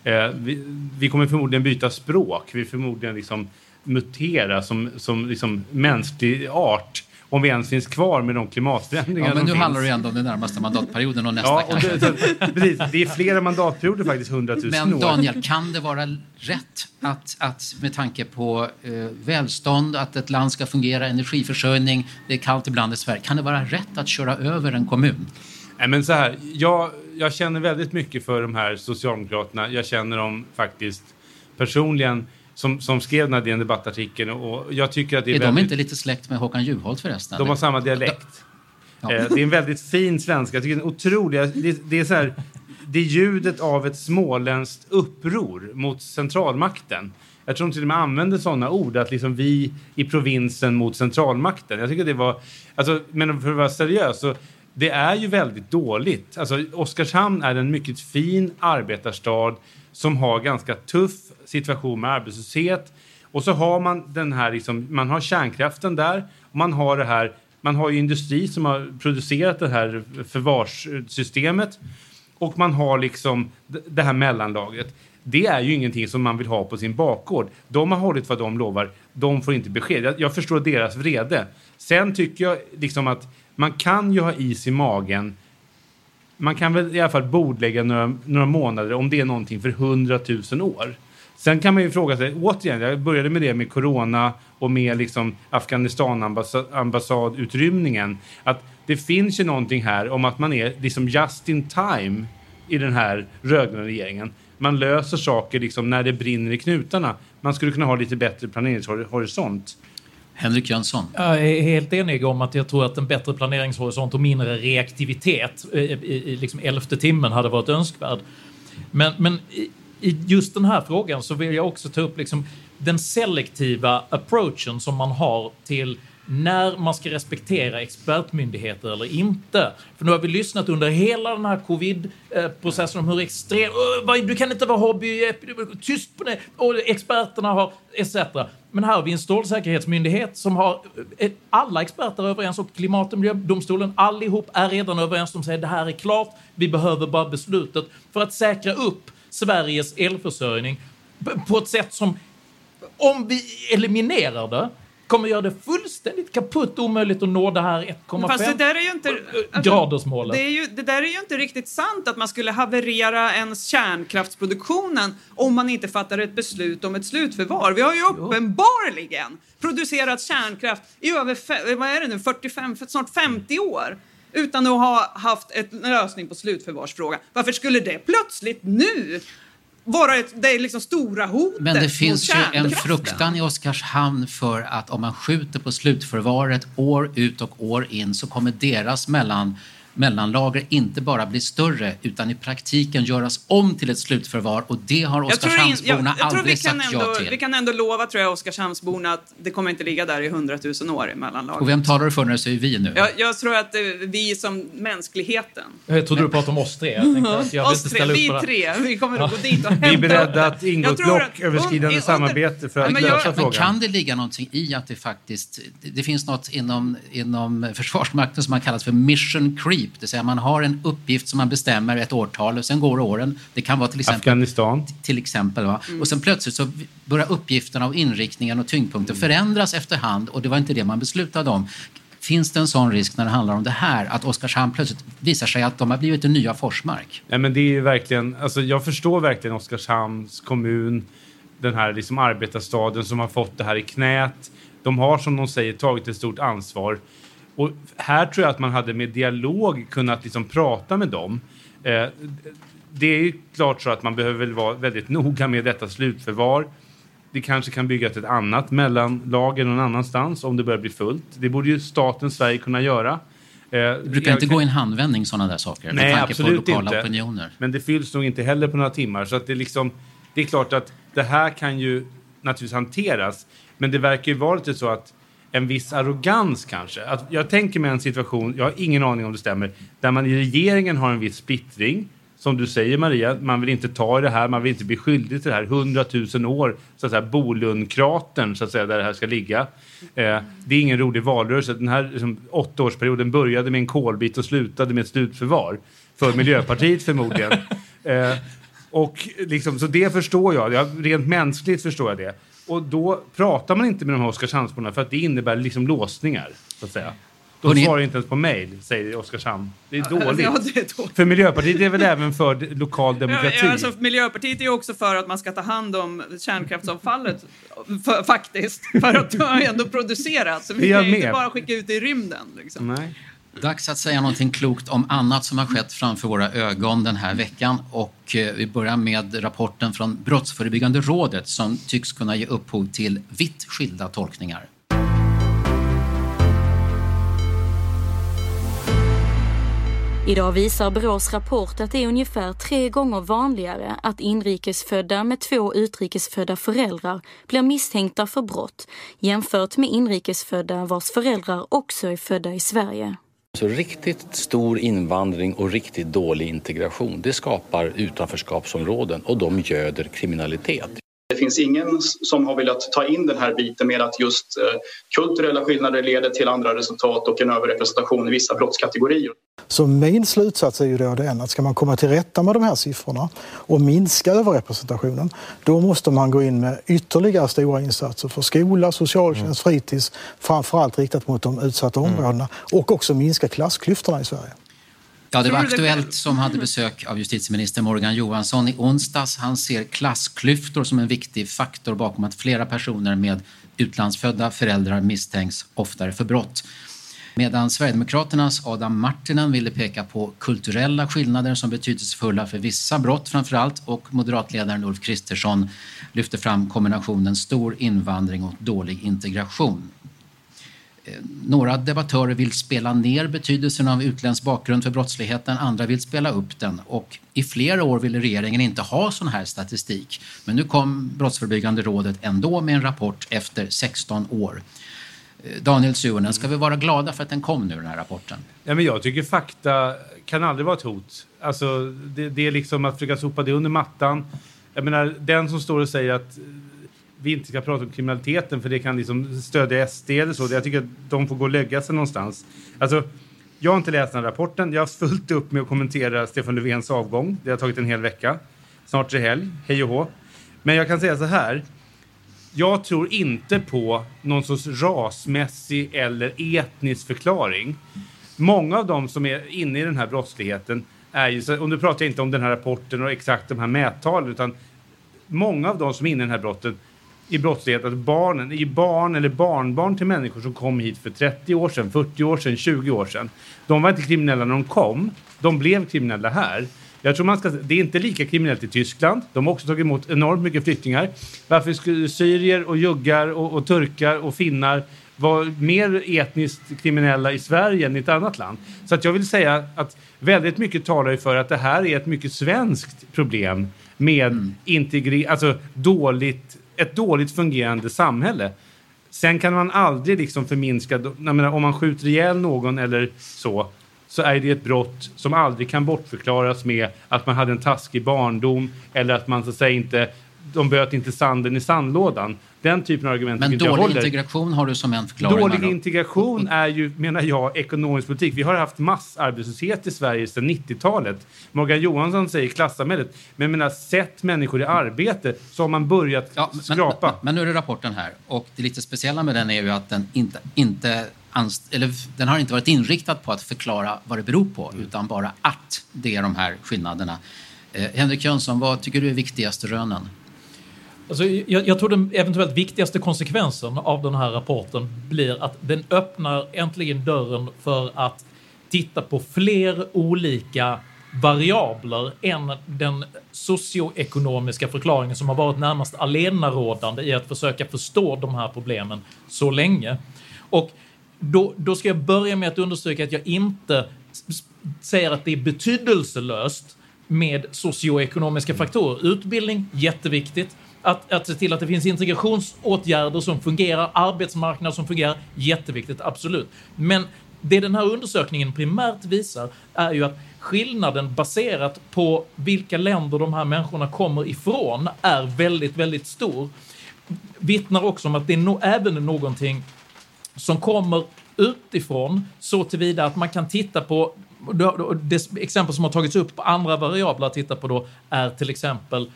Vi kommer förmodligen byta språk. Vi förmodligen liksom mutera som liksom mänsklig art. om vi ens finns kvar med de klimatförändringar. Ja, men nu finns. handlar det ändå om den närmaste mandatperioden och nästa kanske. Precis, det är flera mandatperioder faktiskt, 100 000 år. Men Daniel, kan det vara rätt att med tanke på välstånd, att ett land ska fungera, energiförsörjning, det är kallt ibland i Sverige, kan det vara rätt att köra över en kommun? Nej, men så här, jag känner väldigt mycket för de här Socialdemokraterna. Jag känner dem faktiskt personligen som skrev den här DN Debattartikeln, och jag tycker att det är de inte lite släkt med Håkan Juholt förresten? De har samma dialekt. Ja. Det är en väldigt fin svenska. Jag tycker det är otroligt. Det är så här, det är ljudet av ett småländskt uppror mot centralmakten. Jag tror de till och med använder sådana ord, att liksom vi i provinsen mot centralmakten. Jag tycker det var, alltså, men för att vara seriös, så det är ju väldigt dåligt. Alltså, Oskarshamn är en mycket fin arbetarstad som har ganska tuff situation med arbetslöshet. Och så har man den här, liksom, man har kärnkraften där. Och man har det här, man har ju industri som har producerat det här förvarssystemet. Och man har liksom det här mellanlagret. Det är ju ingenting som man vill ha på sin bakgård. De har hållit vad de lovar. De får inte besked. Jag förstår deras vrede. Sen tycker jag liksom att man kan ju ha is i magen. Man kan väl i alla fall bordlägga några månader om det är någonting för 100 000 år. Sen kan man ju fråga sig, återigen, jag började med det med corona och med liksom Afghanistan-ambassadutrymningen, att det finns ju någonting här om att man är liksom just in time i den här rödgröna regeringen. Man löser saker liksom när det brinner i knutarna. Man skulle kunna ha lite bättre planeringshorisont. Henrik Jönsson. Jag är helt enig om att jag tror att en bättre planeringshorisont och mindre reaktivitet i liksom 11:e timmen hade varit önskvärd. Men i just den här frågan så vill jag också ta upp liksom den selektiva approachen som man har till när man ska respektera expertmyndigheter eller inte. För nu har vi lyssnat under hela den här covid-processen om hur extrem... Du kan inte vara hobby... Tyst på det. Och experterna har... etc. Men här har vi en strålsäkerhetsmyndighet som har... Alla experter är överens, och klimat- och miljödomstolen, allihop är redan överens. De säger det här är klart. Vi behöver bara beslutet för att säkra upp Sveriges elförsörjning på ett sätt som, om vi eliminerar det, kommer göra det fullständigt kaputt omöjligt att nå det här 1,5 Fast det där är ju inte, gradersmålet. Det där är ju inte riktigt sant, att man skulle haverera ens kärnkraftsproduktionen om man inte fattar ett beslut om ett slutförvar. Vi har ju uppenbarligen producerat kärnkraft i över 45, snart 50 år utan att ha haft en lösning på slutförvarsfrågan. Varför skulle det plötsligt nu vara det liksom stora hotet? Men det finns ju en fruktan i Oskarshamn för att om man skjuter på slutförvaret år ut och år in, så kommer deras mellanlager inte bara bli större utan i praktiken göras om till ett slutförvar, och det har Oskarshamnsborna aldrig sagt ja till. Vi kan ändå lova, tror jag, Oskarshamnsborna att det kommer inte ligga där i 100 000 år i mellanlager. Och vem talar du för när du säger vi nu? Jag tror att vi som mänskligheten. Jag trodde du pratade om oss tre. Jag tänkte att jag vill inte ställa upp på det. Vi tre, vi kommer att gå dit och hämta. Vi är beredda att ingå ett blocköverskridande samarbete för att lösa frågan. Men kan det ligga någonting i att det faktiskt, det finns något inom Försvarsmakten som man kallas för mission creep, det vill säga man har en uppgift som man bestämmer ett årtal och sen går åren. Det kan vara till exempel Afghanistan. Till exempel, va? Och sen plötsligt så börjar uppgifterna och inriktningen och tyngdpunkten förändras efterhand, och det var inte det man beslutade om. Finns det en sån risk när det handlar om det här, att Oskarshamn plötsligt visar sig att de har blivit en nya Forsmark? Ja, men det är ju verkligen, alltså jag förstår verkligen Oskarshamns kommun, den här liksom arbetarstaden som har fått det här i knät. De har, som de säger, tagit ett stort ansvar. Och här tror jag att man hade med dialog kunnat liksom prata med dem. Det är ju klart så att man behöver väl vara väldigt noga med detta slutförvar. Det kanske kan bygga till ett annat mellanlager någon annanstans om det börjar bli fullt. Det borde ju staten Sverige kunna göra. Det brukar inte gå i en handvändning sådana där saker. Nej, med absolut på lokala inte. Opinioner. Men det fylls nog inte heller på några timmar. Så att det är klart att det här kan ju naturligtvis hanteras. Men det verkar ju vara lite så att en viss arrogans kanske. Att jag tänker mig en situation, jag har ingen aning om det stämmer, där man i regeringen har en viss splittring. Som du säger, Maria, man vill inte ta i det här, man vill inte bli skyldig till det här 100 000 år, så att säga, Bolundkratern, så att säga, där det här ska ligga. Det är ingen rolig valrörelse. Den här liksom, 8-årsperioden började med en kolbit och slutade med ett slutförvar. För Miljöpartiet förmodligen. Och liksom, så det förstår jag. Rent mänskligt förstår jag det. Och då pratar man inte med de här Oskarshamnsborna för att det innebär liksom låsningar, så att säga. De svarar inte ens på mejl, säger Oskarshamn. Det är dåligt. Ja, det är dåligt. För Miljöpartiet är väl även för lokal demokrati? Ja, alltså, Miljöpartiet är också för att man ska ta hand om kärnkraftsavfallet faktiskt. För att det har ändå producerats. Så vi kan inte bara skicka ut det i rymden. Liksom. Nej. Dags att säga någonting klokt om annat som har skett framför våra ögon den här veckan. Och vi börjar med rapporten från Brottsförebyggande rådet som tycks kunna ge upphov till vitt skilda tolkningar. Idag visar Brås rapport att det är ungefär 3 gånger vanligare att inrikesfödda med 2 utrikesfödda föräldrar blir misstänkta för brott jämfört med inrikesfödda vars föräldrar också är födda i Sverige. Så riktigt stor invandring och riktigt dålig integration, det skapar utanförskapsområden och de göder kriminalitet. Det finns ingen som har velat ta in den här biten med att just kulturella skillnader leder till andra resultat och en överrepresentation i vissa brottskategorier. Så min slutsats är ju då den att ska man komma till rätta med de här siffrorna och minska överrepresentationen, då måste man gå in med ytterligare stora insatser för skola, socialtjänst, fritids, framförallt riktat mot de utsatta områdena och också minska klassklyftorna i Sverige. Ja, det var Aktuellt som hade besök av justitieminister Morgan Johansson i onsdags. Han ser klassklyftor som en viktig faktor bakom att flera personer med utlandsfödda föräldrar misstänks oftare för brott. Medan Sverigedemokraternas Adam Martinen ville peka på kulturella skillnader som betydelsefulla för vissa brott framförallt, och moderatledaren Ulf Kristersson lyfter fram kombinationen stor invandring och dålig integration. Några debattörer vill spela ner betydelsen av utländsk bakgrund för brottsligheten, andra vill spela upp den, och i flera år ville regeringen inte ha sån här statistik. Men nu kom Brottsförebyggande rådet ändå med en rapport efter 16 år. Daniel Suhonen, ska vi vara glada för att den kom nu, den här rapporten? Ja, men jag tycker fakta kan aldrig vara ett hot. Alltså, det är liksom att försöka sopa det under mattan. Jag menar, den som står och säger att vi inte ska prata om kriminaliteten för det kan liksom stödja SD eller så. Jag tycker att de får gå och lägga sig någonstans. Alltså, jag har inte läst den rapporten. Jag har fullt upp med att kommentera Stefan Löfvens avgång. Det har tagit en hel vecka. Snart är helg. Hej och hå. Men jag kan säga så här. Jag tror inte på någon sorts rasmässig eller etnisk förklaring. Många av dem som är inne i den här brottsligheten är ju, och nu pratar jag inte om den här rapporten och exakt de här mättalen, utan många av dem som är inne i den här brottsligheten, att barnen är barn eller barnbarn till människor som kom hit för 30 år sedan, 40 år sedan, 20 år sedan. De var inte kriminella när de kom, de blev kriminella här. Jag tror det är inte lika kriminellt i Tyskland. De har också tagit emot enormt mycket flyktingar. Varför skulle syrier och juggar och turkar och finnar vara mer etniskt kriminella i Sverige än i ett annat land? Så att jag vill säga att väldigt mycket talar för att det här är ett mycket svenskt problem med ett dåligt fungerande samhälle. Sen kan man aldrig liksom förminska, om man skjuter ihjäl någon eller så är det ett brott som aldrig kan bortförklaras med att man hade en taskig barndom eller att man så att säga de böt inte sanden i sandlådan. Den typen av argument. Men dålig integration har du som en förklaring. Dålig integration är ju, menar jag, ekonomisk politik. Vi har haft massarbetslöshet i Sverige sedan 90-talet. Morgan Johansson säger klassamhället. Men menar, sett människor i arbete så har man börjat skrapa. Men nu är det rapporten här. Och det lite speciella med den är ju att den den har inte varit inriktad på att förklara vad det beror på, utan bara att det är de här skillnaderna. Henrik Jönsson, vad tycker du är viktigaste rönen? Alltså, jag tror den eventuellt viktigaste konsekvensen av den här rapporten blir att den öppnar äntligen dörren för att titta på fler olika variabler än den socioekonomiska förklaringen som har varit närmast allenarådande i att försöka förstå de här problemen så länge. Och då ska jag börja med att understryka att jag inte säger att det är betydelselöst med socioekonomiska faktorer. Utbildning, jätteviktigt. Att se till att det finns integrationsåtgärder som fungerar, arbetsmarknad som fungerar, jätteviktigt, absolut. Men det den här undersökningen primärt visar är ju att skillnaden baserat på vilka länder de här människorna kommer ifrån är väldigt, väldigt stor. Vittnar också om att det är även någonting som kommer utifrån så tillvida att man kan titta på, det exempel som har tagits upp på andra variabler att titta på då är till exempel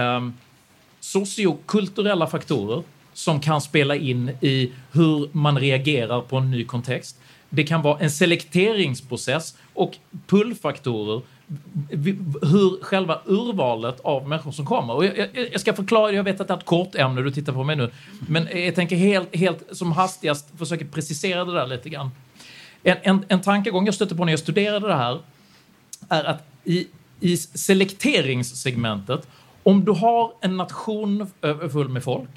sociokulturella faktorer som kan spela in i hur man reagerar på en ny kontext. Det kan vara en selekteringsprocess och pullfaktorer, hur själva urvalet av människor som kommer. Och jag ska förklara, jag vet att det är ett kort ämne du tittar på mig nu, men jag tänker helt som hastigast försöka precisera det där lite grann. En tankegång jag stötte på när jag studerade det här är att i selekteringssegmentet, om du har en nation full med folk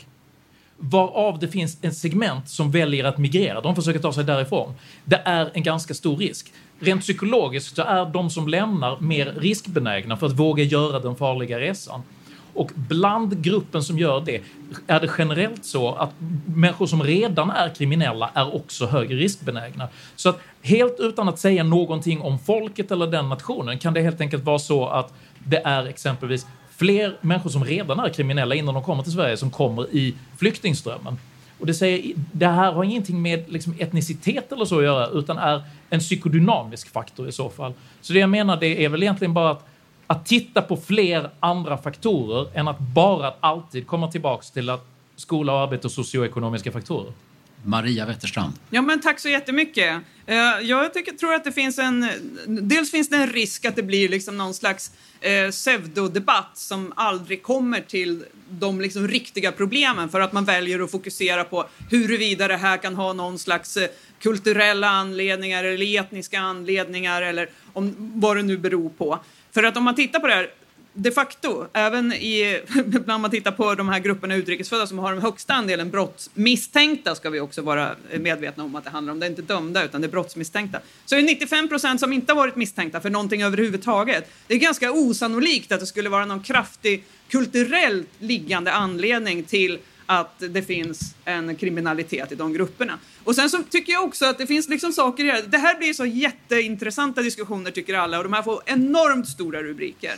varav det finns en segment som väljer att migrera, de försöker ta sig därifrån, det är en ganska stor risk. Rent psykologiskt så är de som lämnar mer riskbenägna för att våga göra den farliga resan. Och bland gruppen som gör det är det generellt så att människor som redan är kriminella är också högre riskbenägna. Så att helt utan att säga någonting om folket eller den nationen kan det helt enkelt vara så att det är exempelvis fler människor som redan är kriminella innan de kommer till Sverige som kommer i flyktingströmmen. Och det här har ingenting med liksom etnicitet eller så att göra, utan är en psykodynamisk faktor i så fall. Så det jag menar, det är väl egentligen bara att titta på fler andra faktorer än att bara alltid komma tillbaka till att skola och arbete och socioekonomiska faktorer. Maria Wetterstrand. Ja, men tack så jättemycket. Jag tror att det finns dels finns det en risk att det blir liksom någon slags pseudodebatt som aldrig kommer till de liksom riktiga problemen, för att man väljer att fokusera på huruvida det här kan ha någon slags kulturella anledningar eller etniska anledningar eller om vad det nu beror på. För att om man tittar på det här de facto, även när man tittar på de här grupperna utrikesfödda som har den högsta andelen brottsmisstänkta, ska vi också vara medvetna om att det handlar om. Det är inte dömda utan det är brottsmisstänkta. Så är det 95% som inte har varit misstänkta för någonting överhuvudtaget. Det är ganska osannolikt att det skulle vara någon kraftig kulturellt liggande anledning till att det finns en kriminalitet i de grupperna. Och sen så tycker jag också att det finns liksom saker här. Det här blir så jätteintressanta diskussioner tycker alla, och de här får enormt stora rubriker.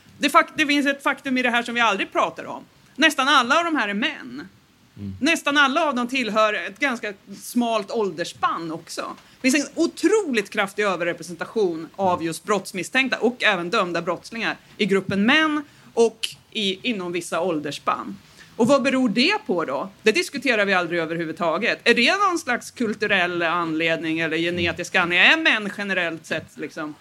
Det finns ett faktum i det här som vi aldrig pratar om. Nästan alla av de här är män. Nästan alla av dem tillhör ett ganska smalt åldersspann också. Det finns en otroligt kraftig överrepresentation av just brottsmisstänkta och även dömda brottslingar i gruppen män och inom vissa åldersspann. Och vad beror det på då? Det diskuterar vi aldrig överhuvudtaget. Är det någon slags kulturell anledning eller genetisk anledning? Är män generellt sett liksom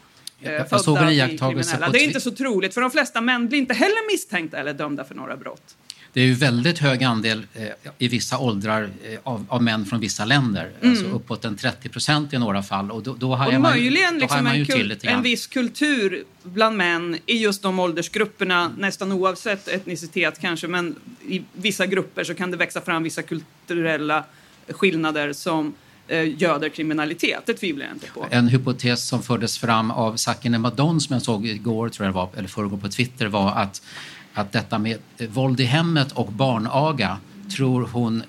födda i kriminella? Det är inte så troligt, för de flesta män blir inte heller misstänkta eller dömda för några brott. Det är ju väldigt hög andel i vissa åldrar av män från vissa länder. Alltså uppåt en 30% i några fall. Och då har möjligen man ju till lite grann. En viss kultur bland män i just de åldersgrupperna, nästan oavsett etnicitet kanske. Men i vissa grupper så kan det växa fram vissa kulturella skillnader som göder kriminalitet. Det tvivlar jag inte på. En hypotes som fördes fram av Sakine Madon som jag såg igår, tror jag det var, eller förrgår på Twitter, var att detta med våld i hemmet och barnaga tror hon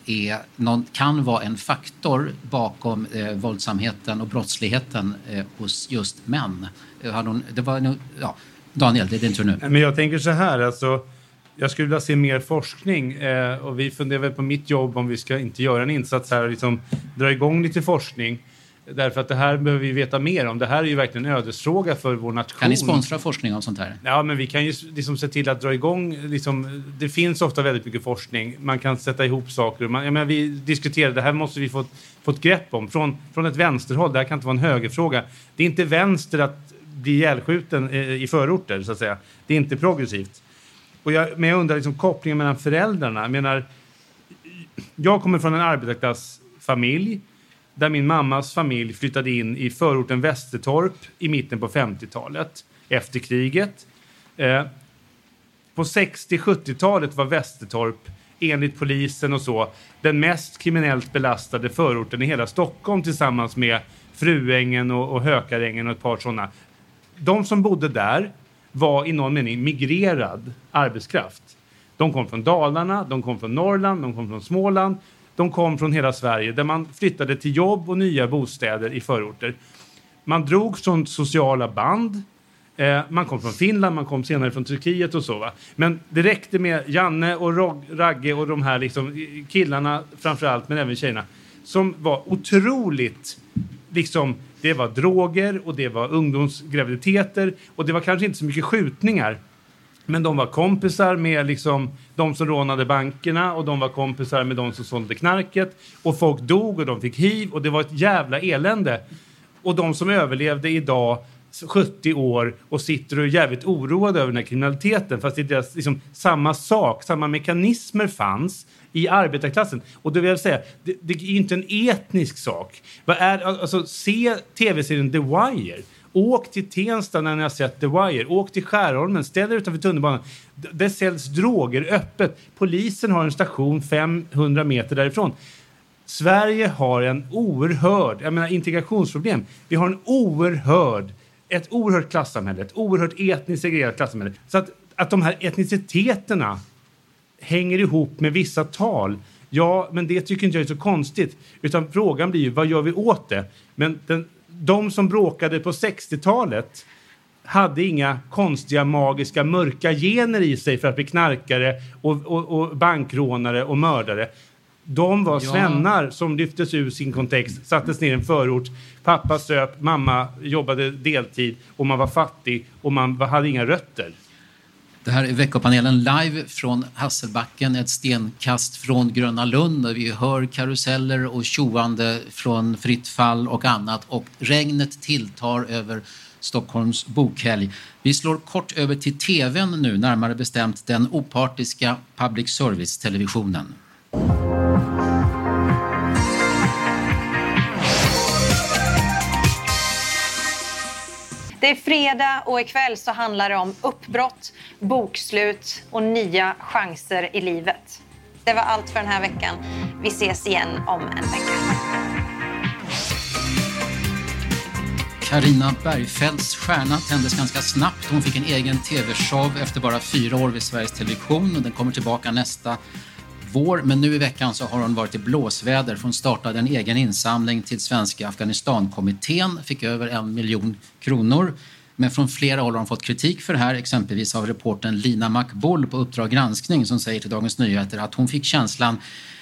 kan vara en faktor bakom våldsamheten och brottsligheten hos just män. Daniel, det är din tur nu. Men jag tänker så här, alltså, jag skulle vilja se mer forskning och vi funderar väl på mitt jobb om vi ska inte göra en insats här och liksom dra igång lite forskning. Därför att det här behöver vi veta mer om. Det här är ju verkligen en ödesfråga för vår nation. Kan ni sponsra forskning om sånt här? Ja, men vi kan ju liksom se till att dra igång. Liksom, det finns ofta väldigt mycket forskning. Man kan sätta ihop saker. Vi diskuterade, det här måste vi få ett grepp om. Från ett vänsterhåll, det här kan inte vara en högerfråga. Det är inte vänster att bli ihjälskjuten i förorter, så att säga. Det är inte progressivt. Men jag undrar liksom kopplingen mellan föräldrarna. Jag kommer från en arbetarklassfamilj där min mammas familj flyttade in i förorten Västertorp i mitten på 50-talet efter kriget. På 60-70-talet var Västertorp, enligt polisen och så, den mest kriminellt belastade förorten i hela Stockholm tillsammans med Fruängen och Hökarängen och ett par sådana. De som bodde där var i någon mening migrerad arbetskraft. De kom från Dalarna, de kom från Norrland, de kom från Småland. De kom från hela Sverige där man flyttade till jobb och nya bostäder i förorter. Man drog från sociala band. Man kom från Finland, man kom senare från Turkiet och så. Va? Men det räckte med Janne och Ragge och de här liksom killarna framförallt, men även tjejerna, som var otroligt liksom, det var droger och det var ungdomsgraviditeter och det var kanske inte så mycket skjutningar. Men de var kompisar med liksom de som rånade bankerna och de var kompisar med de som sålde knarket. Och folk dog och de fick hiv och det var ett jävla elände. Och de som överlevde idag 70 år och sitter och är jävligt oroade över den här kriminaliteten. Fast det är deras, liksom, samma sak, samma mekanismer fanns i arbetarklassen. Och då vill jag säga, det är inte en etnisk sak. Se tv-serien The Wire. Åk till Tensta när ni har sett The Wire. Åk till Skärholmen, ställ er utanför tunnelbanan. Det säljs droger öppet. Polisen har en station 500 meter därifrån. Sverige har en oerhörd, integrationsproblem. Vi har ett oerhört klassamhälle, ett oerhört etniskt segregerat klassamhälle. Så att de här etniciteterna hänger ihop med vissa tal. Ja, men det tycker inte jag är så konstigt. Utan frågan blir ju, vad gör vi åt det? Men de som bråkade på 60-talet hade inga konstiga, magiska, mörka gener i sig för att bli knarkare och bankrånare och mördare. De var svennar som lyftes ur sin kontext, sattes ner i en förort. Pappa söp, mamma jobbade deltid och man var fattig och man hade inga rötter. Det här är veckopanelen live från Hasselbacken, ett stenkast från Gröna Lund. Vi hör karuseller och tjoande från Fritt fall och annat. Och regnet tilltar över Stockholms bokhelg. Vi slår kort över till tvn nu, närmare bestämt den opartiska public service-televisionen. Det är fredag och ikväll så handlar det om uppbrott, bokslut och nya chanser i livet. Det var allt för den här veckan. Vi ses igen om en vecka. Carina Bergfeldts stjärna tändes ganska snabbt. Hon fick en egen tv-show efter bara 4 år vid Sveriges Television. Den kommer tillbaka nästa vår, men nu i veckan så har hon varit i blåsväder. Hon startade en egen insamling till Svenska Afghanistankommittén, fick över 1 miljon kronor. Men från flera håll har hon fått kritik för det här, exempelvis av reportern Lina Makbull på Uppdrag granskning som säger till Dagens Nyheter att hon fick känslan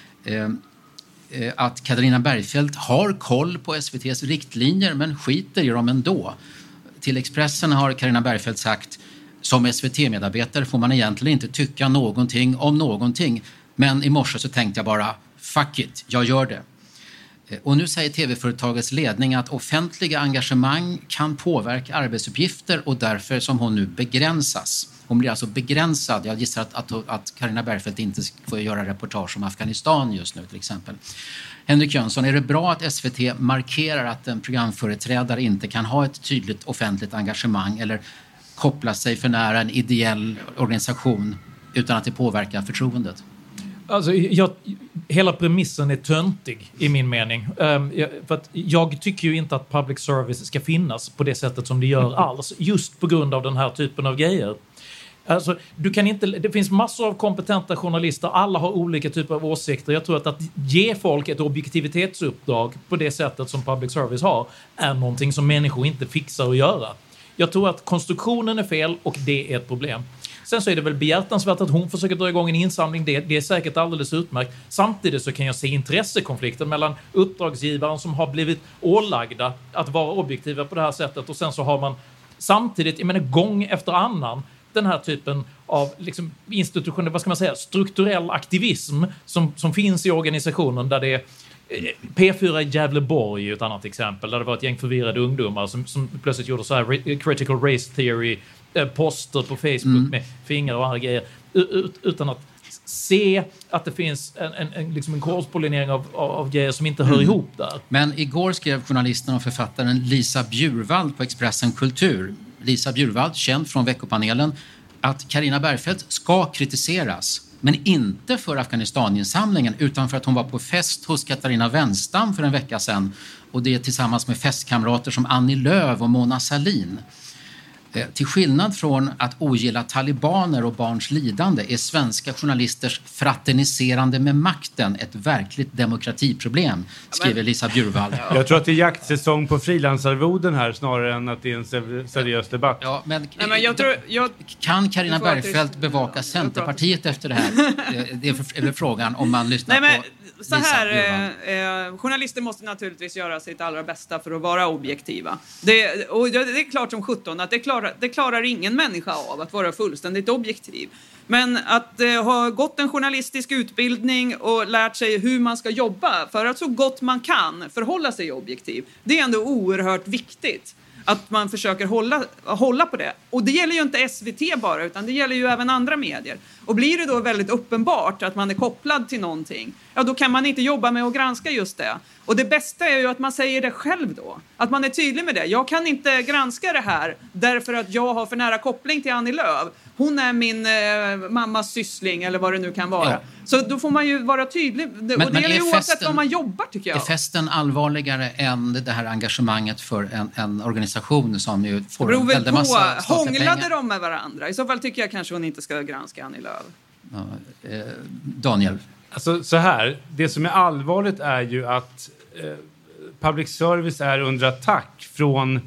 att Carina Bergfeldt har koll på SVT:s riktlinjer men skiter i dem ändå. Till Expressen har Carina Bergfeldt sagt: som SVT-medarbetare får man egentligen inte tycka någonting om någonting. Men i morse så tänkte jag bara, fuck it, jag gör det. Och nu säger tv-företagets ledning att offentliga engagemang kan påverka arbetsuppgifter och därför som hon nu begränsas. Hon blir alltså begränsad. Jag gissar att Carina Bergfeldt inte får göra reportage om Afghanistan just nu till exempel. Henrik Jönsson, är det bra att SVT markerar att en programföreträdare inte kan ha ett tydligt offentligt engagemang eller koppla sig för nära en ideell organisation utan att det påverkar förtroendet? Alltså, hela premissen är töntig i min mening. För att jag tycker ju inte att public service ska finnas på det sättet som det gör alls. Just på grund av den här typen av grejer. Alltså, det finns massor av kompetenta journalister. Alla har olika typer av åsikter. Jag tror att ge folk ett objektivitetsuppdrag på det sättet som public service har är någonting som människor inte fixar att göra. Jag tror att konstruktionen är fel och det är ett problem. Sen så är det väl behjärtansvärt att hon försöker dra igång en insamling. Det är säkert alldeles utmärkt. Samtidigt så kan jag se intressekonflikter mellan uppdragsgivaren som har blivit ålagda att vara objektiva på det här sättet och sen så har man samtidigt, gång efter annan den här typen av liksom institutioner, vad ska man säga, strukturell aktivism som finns i organisationen där det är P4 i Gävleborg är ett annat exempel där det var ett gäng förvirrade ungdomar som plötsligt gjorde så här critical race theory poster på Facebook med fingrar och andra grejer utan att se att det finns en korspollinering av grejer som inte hör ihop där. Men igår skrev journalisten och författaren Lisa Bjurvald på Expressen Kultur. Lisa Bjurvald, känd från veckopanelen, att Carina Bergfeldt ska kritiseras. Men inte för Afghanistaninsamlingen utan för att hon var på fest hos Katarina Wenstam för en vecka sedan. Och det tillsammans med festkamrater som Annie Lööf och Mona Sahlin. Till skillnad från att ogilla talibaner och barns lidande är svenska journalisters fraterniserande med makten ett verkligt demokratiproblem, skriver Lisa Bjurvald. Jag tror att det är jaktsäsong på frilansarvoden här snarare än att det är en seriös debatt. Ja, men kan Carina Bergfeldt bevaka Centerpartiet efter det här? Det är väl frågan om man lyssnar på så här, journalister måste naturligtvis göra sitt allra bästa för att vara objektiva. Det är klart som 17 att det klarar ingen människa av att vara fullständigt objektiv. Men att ha gått en journalistisk utbildning och lärt sig hur man ska jobba för att så gott man kan förhålla sig objektiv, det är ändå oerhört viktigt. Att man försöker hålla på det. Och det gäller ju inte SVT bara, utan det gäller ju även andra medier. Och blir det då väldigt uppenbart att man är kopplad till någonting, ja då kan man inte jobba med att granska just det. Och det bästa är ju att man säger det själv då. Att man är tydlig med det. Jag kan inte granska det här därför att jag har för nära koppling till Annie Lööf. Hon är min mammas syssling eller vad det nu kan vara. Ja. Så då får man ju vara tydlig. Och det gäller ju oavsett vad man jobbar, tycker jag. Är festen allvarligare än det här engagemanget för en organisation som ju får en väldigt massa statliga pengar? Hånglade de med varandra? I så fall tycker jag kanske hon inte ska granska Annie Lööf. Ja, Daniel? Alltså så här, det som är allvarligt är ju att public service är under attack från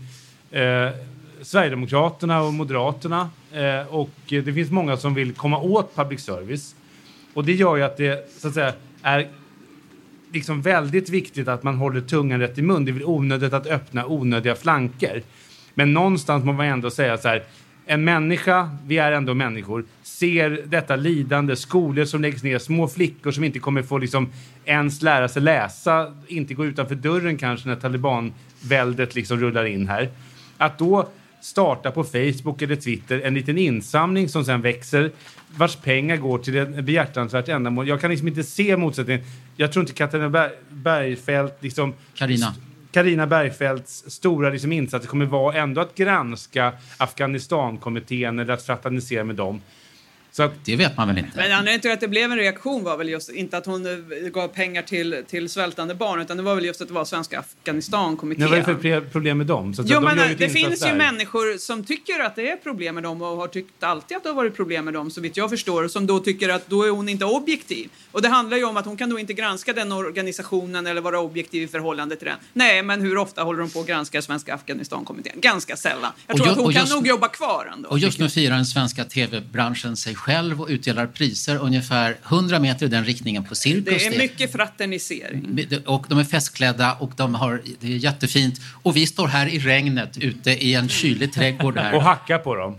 Sverigedemokraterna och Moderaterna. Och det finns många som vill komma åt public service. Och det gör ju att det så att säga är liksom väldigt viktigt att man håller tungan rätt i mun. Det är väl onödigt att öppna onödiga flanker. Men någonstans må man ändå säga så här: en människa, vi är ändå människor, ser detta lidande, skolor som läggs ner, små flickor som inte kommer få liksom ens lära sig läsa, inte gå utanför dörren kanske när talibanväldet liksom rullar in här. Att då starta på Facebook eller Twitter en liten insamling som sen växer, vars pengar går till ett behjärtansvärt ändamål. Jag kan liksom inte se motsättningen. Jag tror inte Katarina Bergfeldt liksom... Carina Bergfeldts stora liksom insatser kommer vara ändå att granska Afghanistan-kommittén eller att fraternisera med dem. Så att, det vet man väl inte. Men anledningen till att det blev en reaktion var väl just inte att hon gav pengar till svältande barn, utan det var väl just att det var Svenska Afghanistan-kommittén. Vad är det för problem med dem? Så att det finns ju människor som tycker att det är problem med dem och har tyckt alltid att det har varit problem med dem, så vitt jag förstår, som då tycker att då är hon inte objektiv. Och det handlar ju om att hon kan då inte granska den organisationen eller vara objektiv i förhållande till den. Nej, men hur ofta håller de på att granska Svenska Afghanistan-kommittén? Ganska sällan. Jag tror att hon kan nog jobba kvar ändå. Och just nu firar den svenska tv-branschen sig själv och utdelar priser ungefär 100 meter i den riktningen på Cirkus. Det är mycket fraternisering. Och de är festklädda och det är jättefint. Och vi står här i regnet ute i en kylig trädgård här. Och hackar på dem.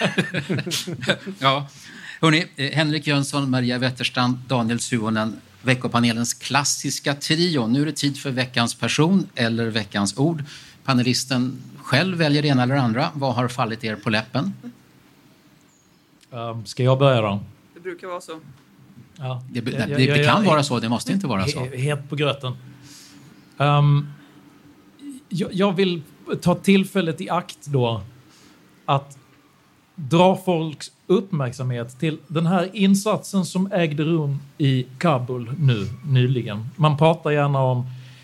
Ja. Hörrni, Henrik Jönsson, Maria Wetterstrand, Daniel Suhonen, veckopanelens klassiska trio. Nu är det tid för veckans person eller veckans ord. Panelisten själv väljer det ena eller andra. Vad har fallit er på läppen? Ska jag börja då? Det brukar vara så. Ja. Det kan vara så, det måste inte vara så. Helt på gröten. Jag vill ta tillfället i akt då att dra folks uppmärksamhet till den här insatsen som ägde rum i Kabul nyligen. Man pratar gärna om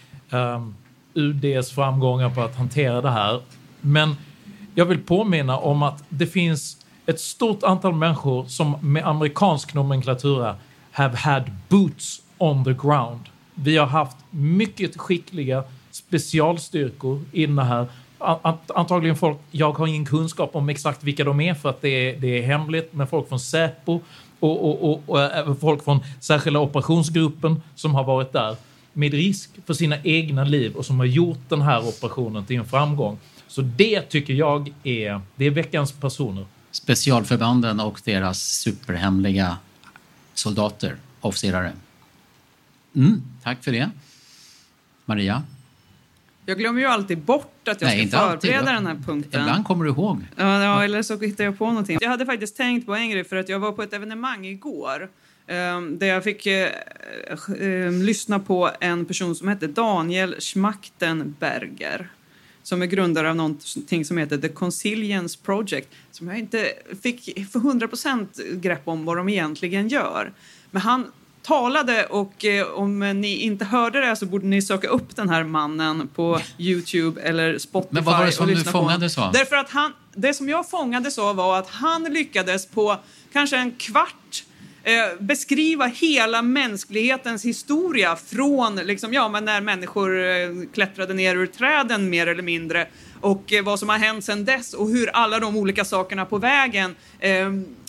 UDs framgångar på att hantera det här. Men jag vill påminna om att det finns ett stort antal människor som med amerikansk nomenklatura have had boots on the ground. Vi har haft mycket skickliga specialstyrkor inne här. Antagligen folk, jag har ingen kunskap om exakt vilka de är för att det är hemligt, men folk från Säpo och även folk från särskilda operationsgruppen som har varit där med risk för sina egna liv och som har gjort den här operationen till en framgång. Så det tycker jag är veckans personer. Specialförbanden och deras superhemliga soldater, officerare. Tack för det. Maria? Jag glömmer ju alltid bort att jag ska förbereda den här punkten. Ibland kommer du ihåg. Ja, eller så hittar jag på någonting. Jag hade faktiskt tänkt på en grej för att jag var på ett evenemang igår där jag fick lyssna på en person som heter Daniel Schmachtenberger, som är grundare av någonting som heter The Consilience Project, som jag inte fick för 100% grepp om vad de egentligen gör. Men han talade, och om ni inte hörde det så borde ni söka upp den här mannen på YouTube eller Spotify. Men vad var det som du fångade så? Därför att det som jag fångade så var att han lyckades på kanske en kvart beskriva hela mänsklighetens historia från men när människor klättrade ner ur träden mer eller mindre, och vad som har hänt sedan dess och hur alla de olika sakerna på vägen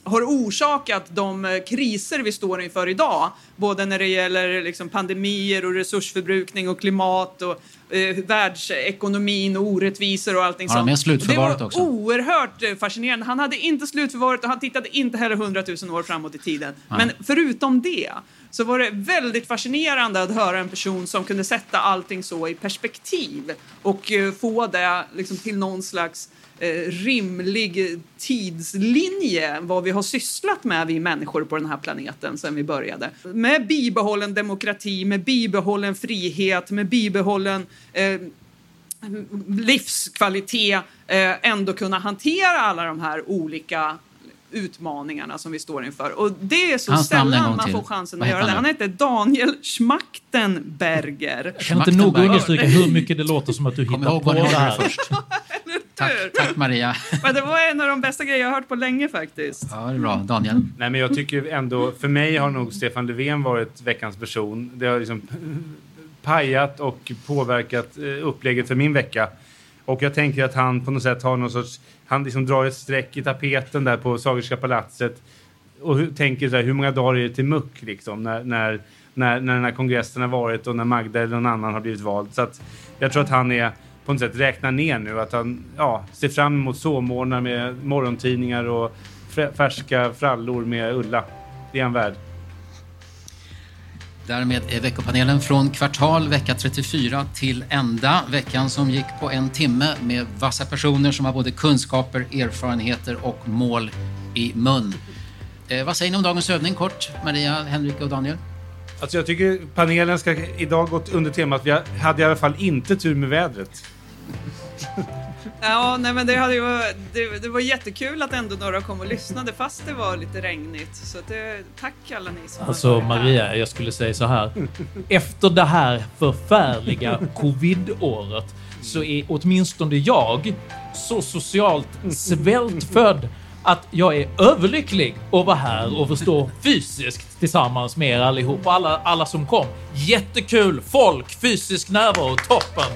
har orsakat de kriser vi står inför idag. Både när det gäller liksom pandemier och resursförbrukning och klimat och världsekonomin och orättvisor och allting sånt. Med slutförvaret det var också. Oerhört fascinerande. Han hade inte slutförvaret och han tittade inte heller 100 000 år framåt i tiden. Men förutom det så var det väldigt fascinerande att höra en person som kunde sätta allting så i perspektiv och få det liksom till någon slags rimlig tidslinje vad vi har sysslat med, vi människor på den här planeten sedan vi började. Med bibehållen demokrati, med bibehållen frihet, med bibehållen livskvalitet, ändå kunna hantera alla de här olika utmaningarna som vi står inför. Och det är så sällan man får chansen att göra det. Han heter Daniel Schmachtenberger. Jag kan inte nog understryka hur mycket det låter som att du hittar på det här först. Tack Maria. Men det var en av de bästa grejer jag har hört på länge faktiskt. Ja, det är bra. Daniel? Nej, men jag tycker ändå, för mig har nog Stefan Löfven varit veckans person. Det har liksom pajat och påverkat upplägget för min vecka. Och jag tänker att han på något sätt har någon sorts, han liksom drar ett streck i tapeten där på Sagerska palatset och tänker så här, hur många dagar är det till muck liksom när den här kongressen har varit och när Magda eller någon annan har blivit vald. Så att jag tror att han är på något sätt räknar ner nu, att han ser fram emot sovmorgnar med morgontidningar och färska frallor med Ulla. Det är en värld. Därmed är veckopanelen från Kvartal vecka 34 till ända. Veckan som gick på 1 timme med vassa personer som har både kunskaper, erfarenheter och mål i mun. Vad säger ni om dagens övning kort, Maria, Henrik och Daniel? Alltså jag tycker panelen ska idag gått under temat att vi hade i alla fall inte tur med vädret. Ja, nej, men det var jättekul att ändå några kom och lyssnade fast det var lite regnigt. Så tack alla ni som Alltså Maria, jag skulle säga så här. Efter det här förfärliga covid-året så är åtminstone jag så socialt svältfödd att jag är överlycklig att vara här och förstå fysiskt tillsammans med er allihop. Alla som kom. Jättekul, folk, fysisk närvaro, toppen.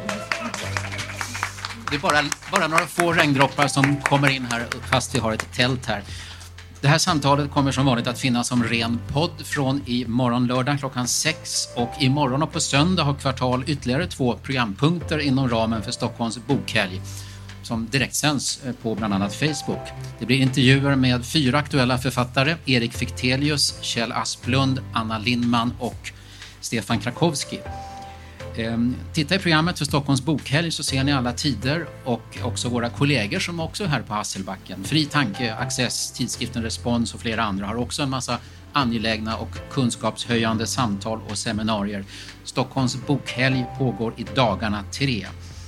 Det är bara några få regndroppar som kommer in här fast vi har ett tält här. Det här samtalet kommer som vanligt att finnas som ren podd från imorgon lördag klockan 6. Och imorgon och på söndag har Kvartal ytterligare 2 programpunkter inom ramen för Stockholms bokhelg som direktsänds på bland annat Facebook. Det blir intervjuer med 4 aktuella författare: Erik Fichtelius, Kjell Asplund, Anna Lindman och Stefan Krakowski. Titta i programmet för Stockholms bokhelg så ser ni alla tider och också våra kollegor som också är här på Hasselbacken. Fri Tanke, Access, tidskriften Respons och flera andra har också en massa angelägna och kunskapshöjande samtal och seminarier. Stockholms bokhelg pågår i dagarna 3.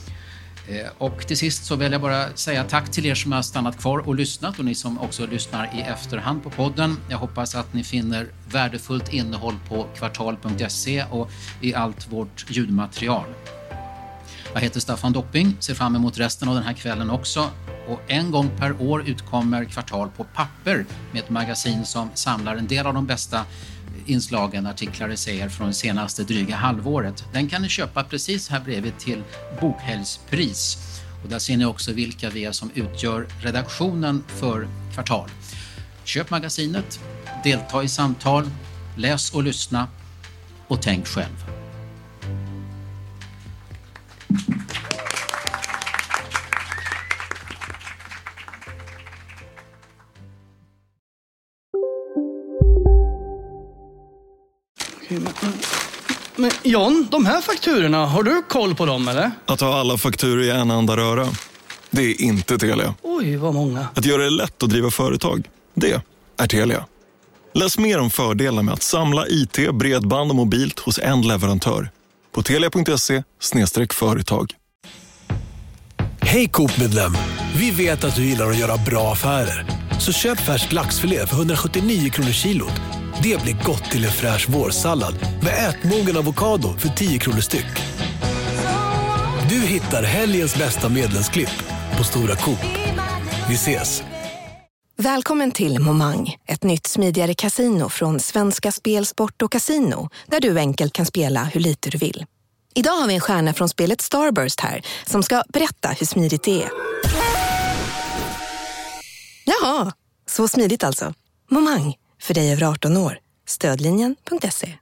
Och till sist så vill jag bara säga tack till er som har stannat kvar och lyssnat och ni som också lyssnar i efterhand på podden. Jag hoppas att ni finner värdefullt innehåll på kvartal.se och i allt vårt ljudmaterial. Jag heter Staffan Dopping, ser fram emot resten av den här kvällen också. Och en gång per år utkommer Kvartal på papper med ett magasin som samlar en del av de bästa inslagen, artiklar och essäer från det senaste dryga halvåret. Den kan ni köpa precis här bredvid till bokhelgspris. Och där ser ni också vilka vi är som utgör redaktionen för Kvartal. Köp magasinet, delta i samtal, läs och lyssna och tänk själv. Men John, de här fakturorna, har du koll på dem eller? Att ha alla fakturor i en enda röra, det är inte Telia. Oj, vad många. Att göra det lätt att driva företag, det är Telia. Läs mer om fördelar med att samla IT, bredband och mobilt hos en leverantör på telia.se/företag. Hej Coop-medlem! Vi vet att du gillar att göra bra affärer. Så köp färsk laxfilé för 179 kronor kilot. Det blir gott till en fräsch vårsallad med ätmogen avokado för 10 kronor styck. Du hittar helgens bästa medlemsklipp på Stora Coop. Vi ses! Välkommen till Momang, ett nytt smidigare kasino från Svenska Spel, Sport och Casino, där du enkelt kan spela hur lite du vill. Idag har vi en stjärna från spelet Starburst här som ska berätta hur smidigt det är. Jaha, så smidigt alltså. Momang, för dig över 18 år. Stödlinjen.se.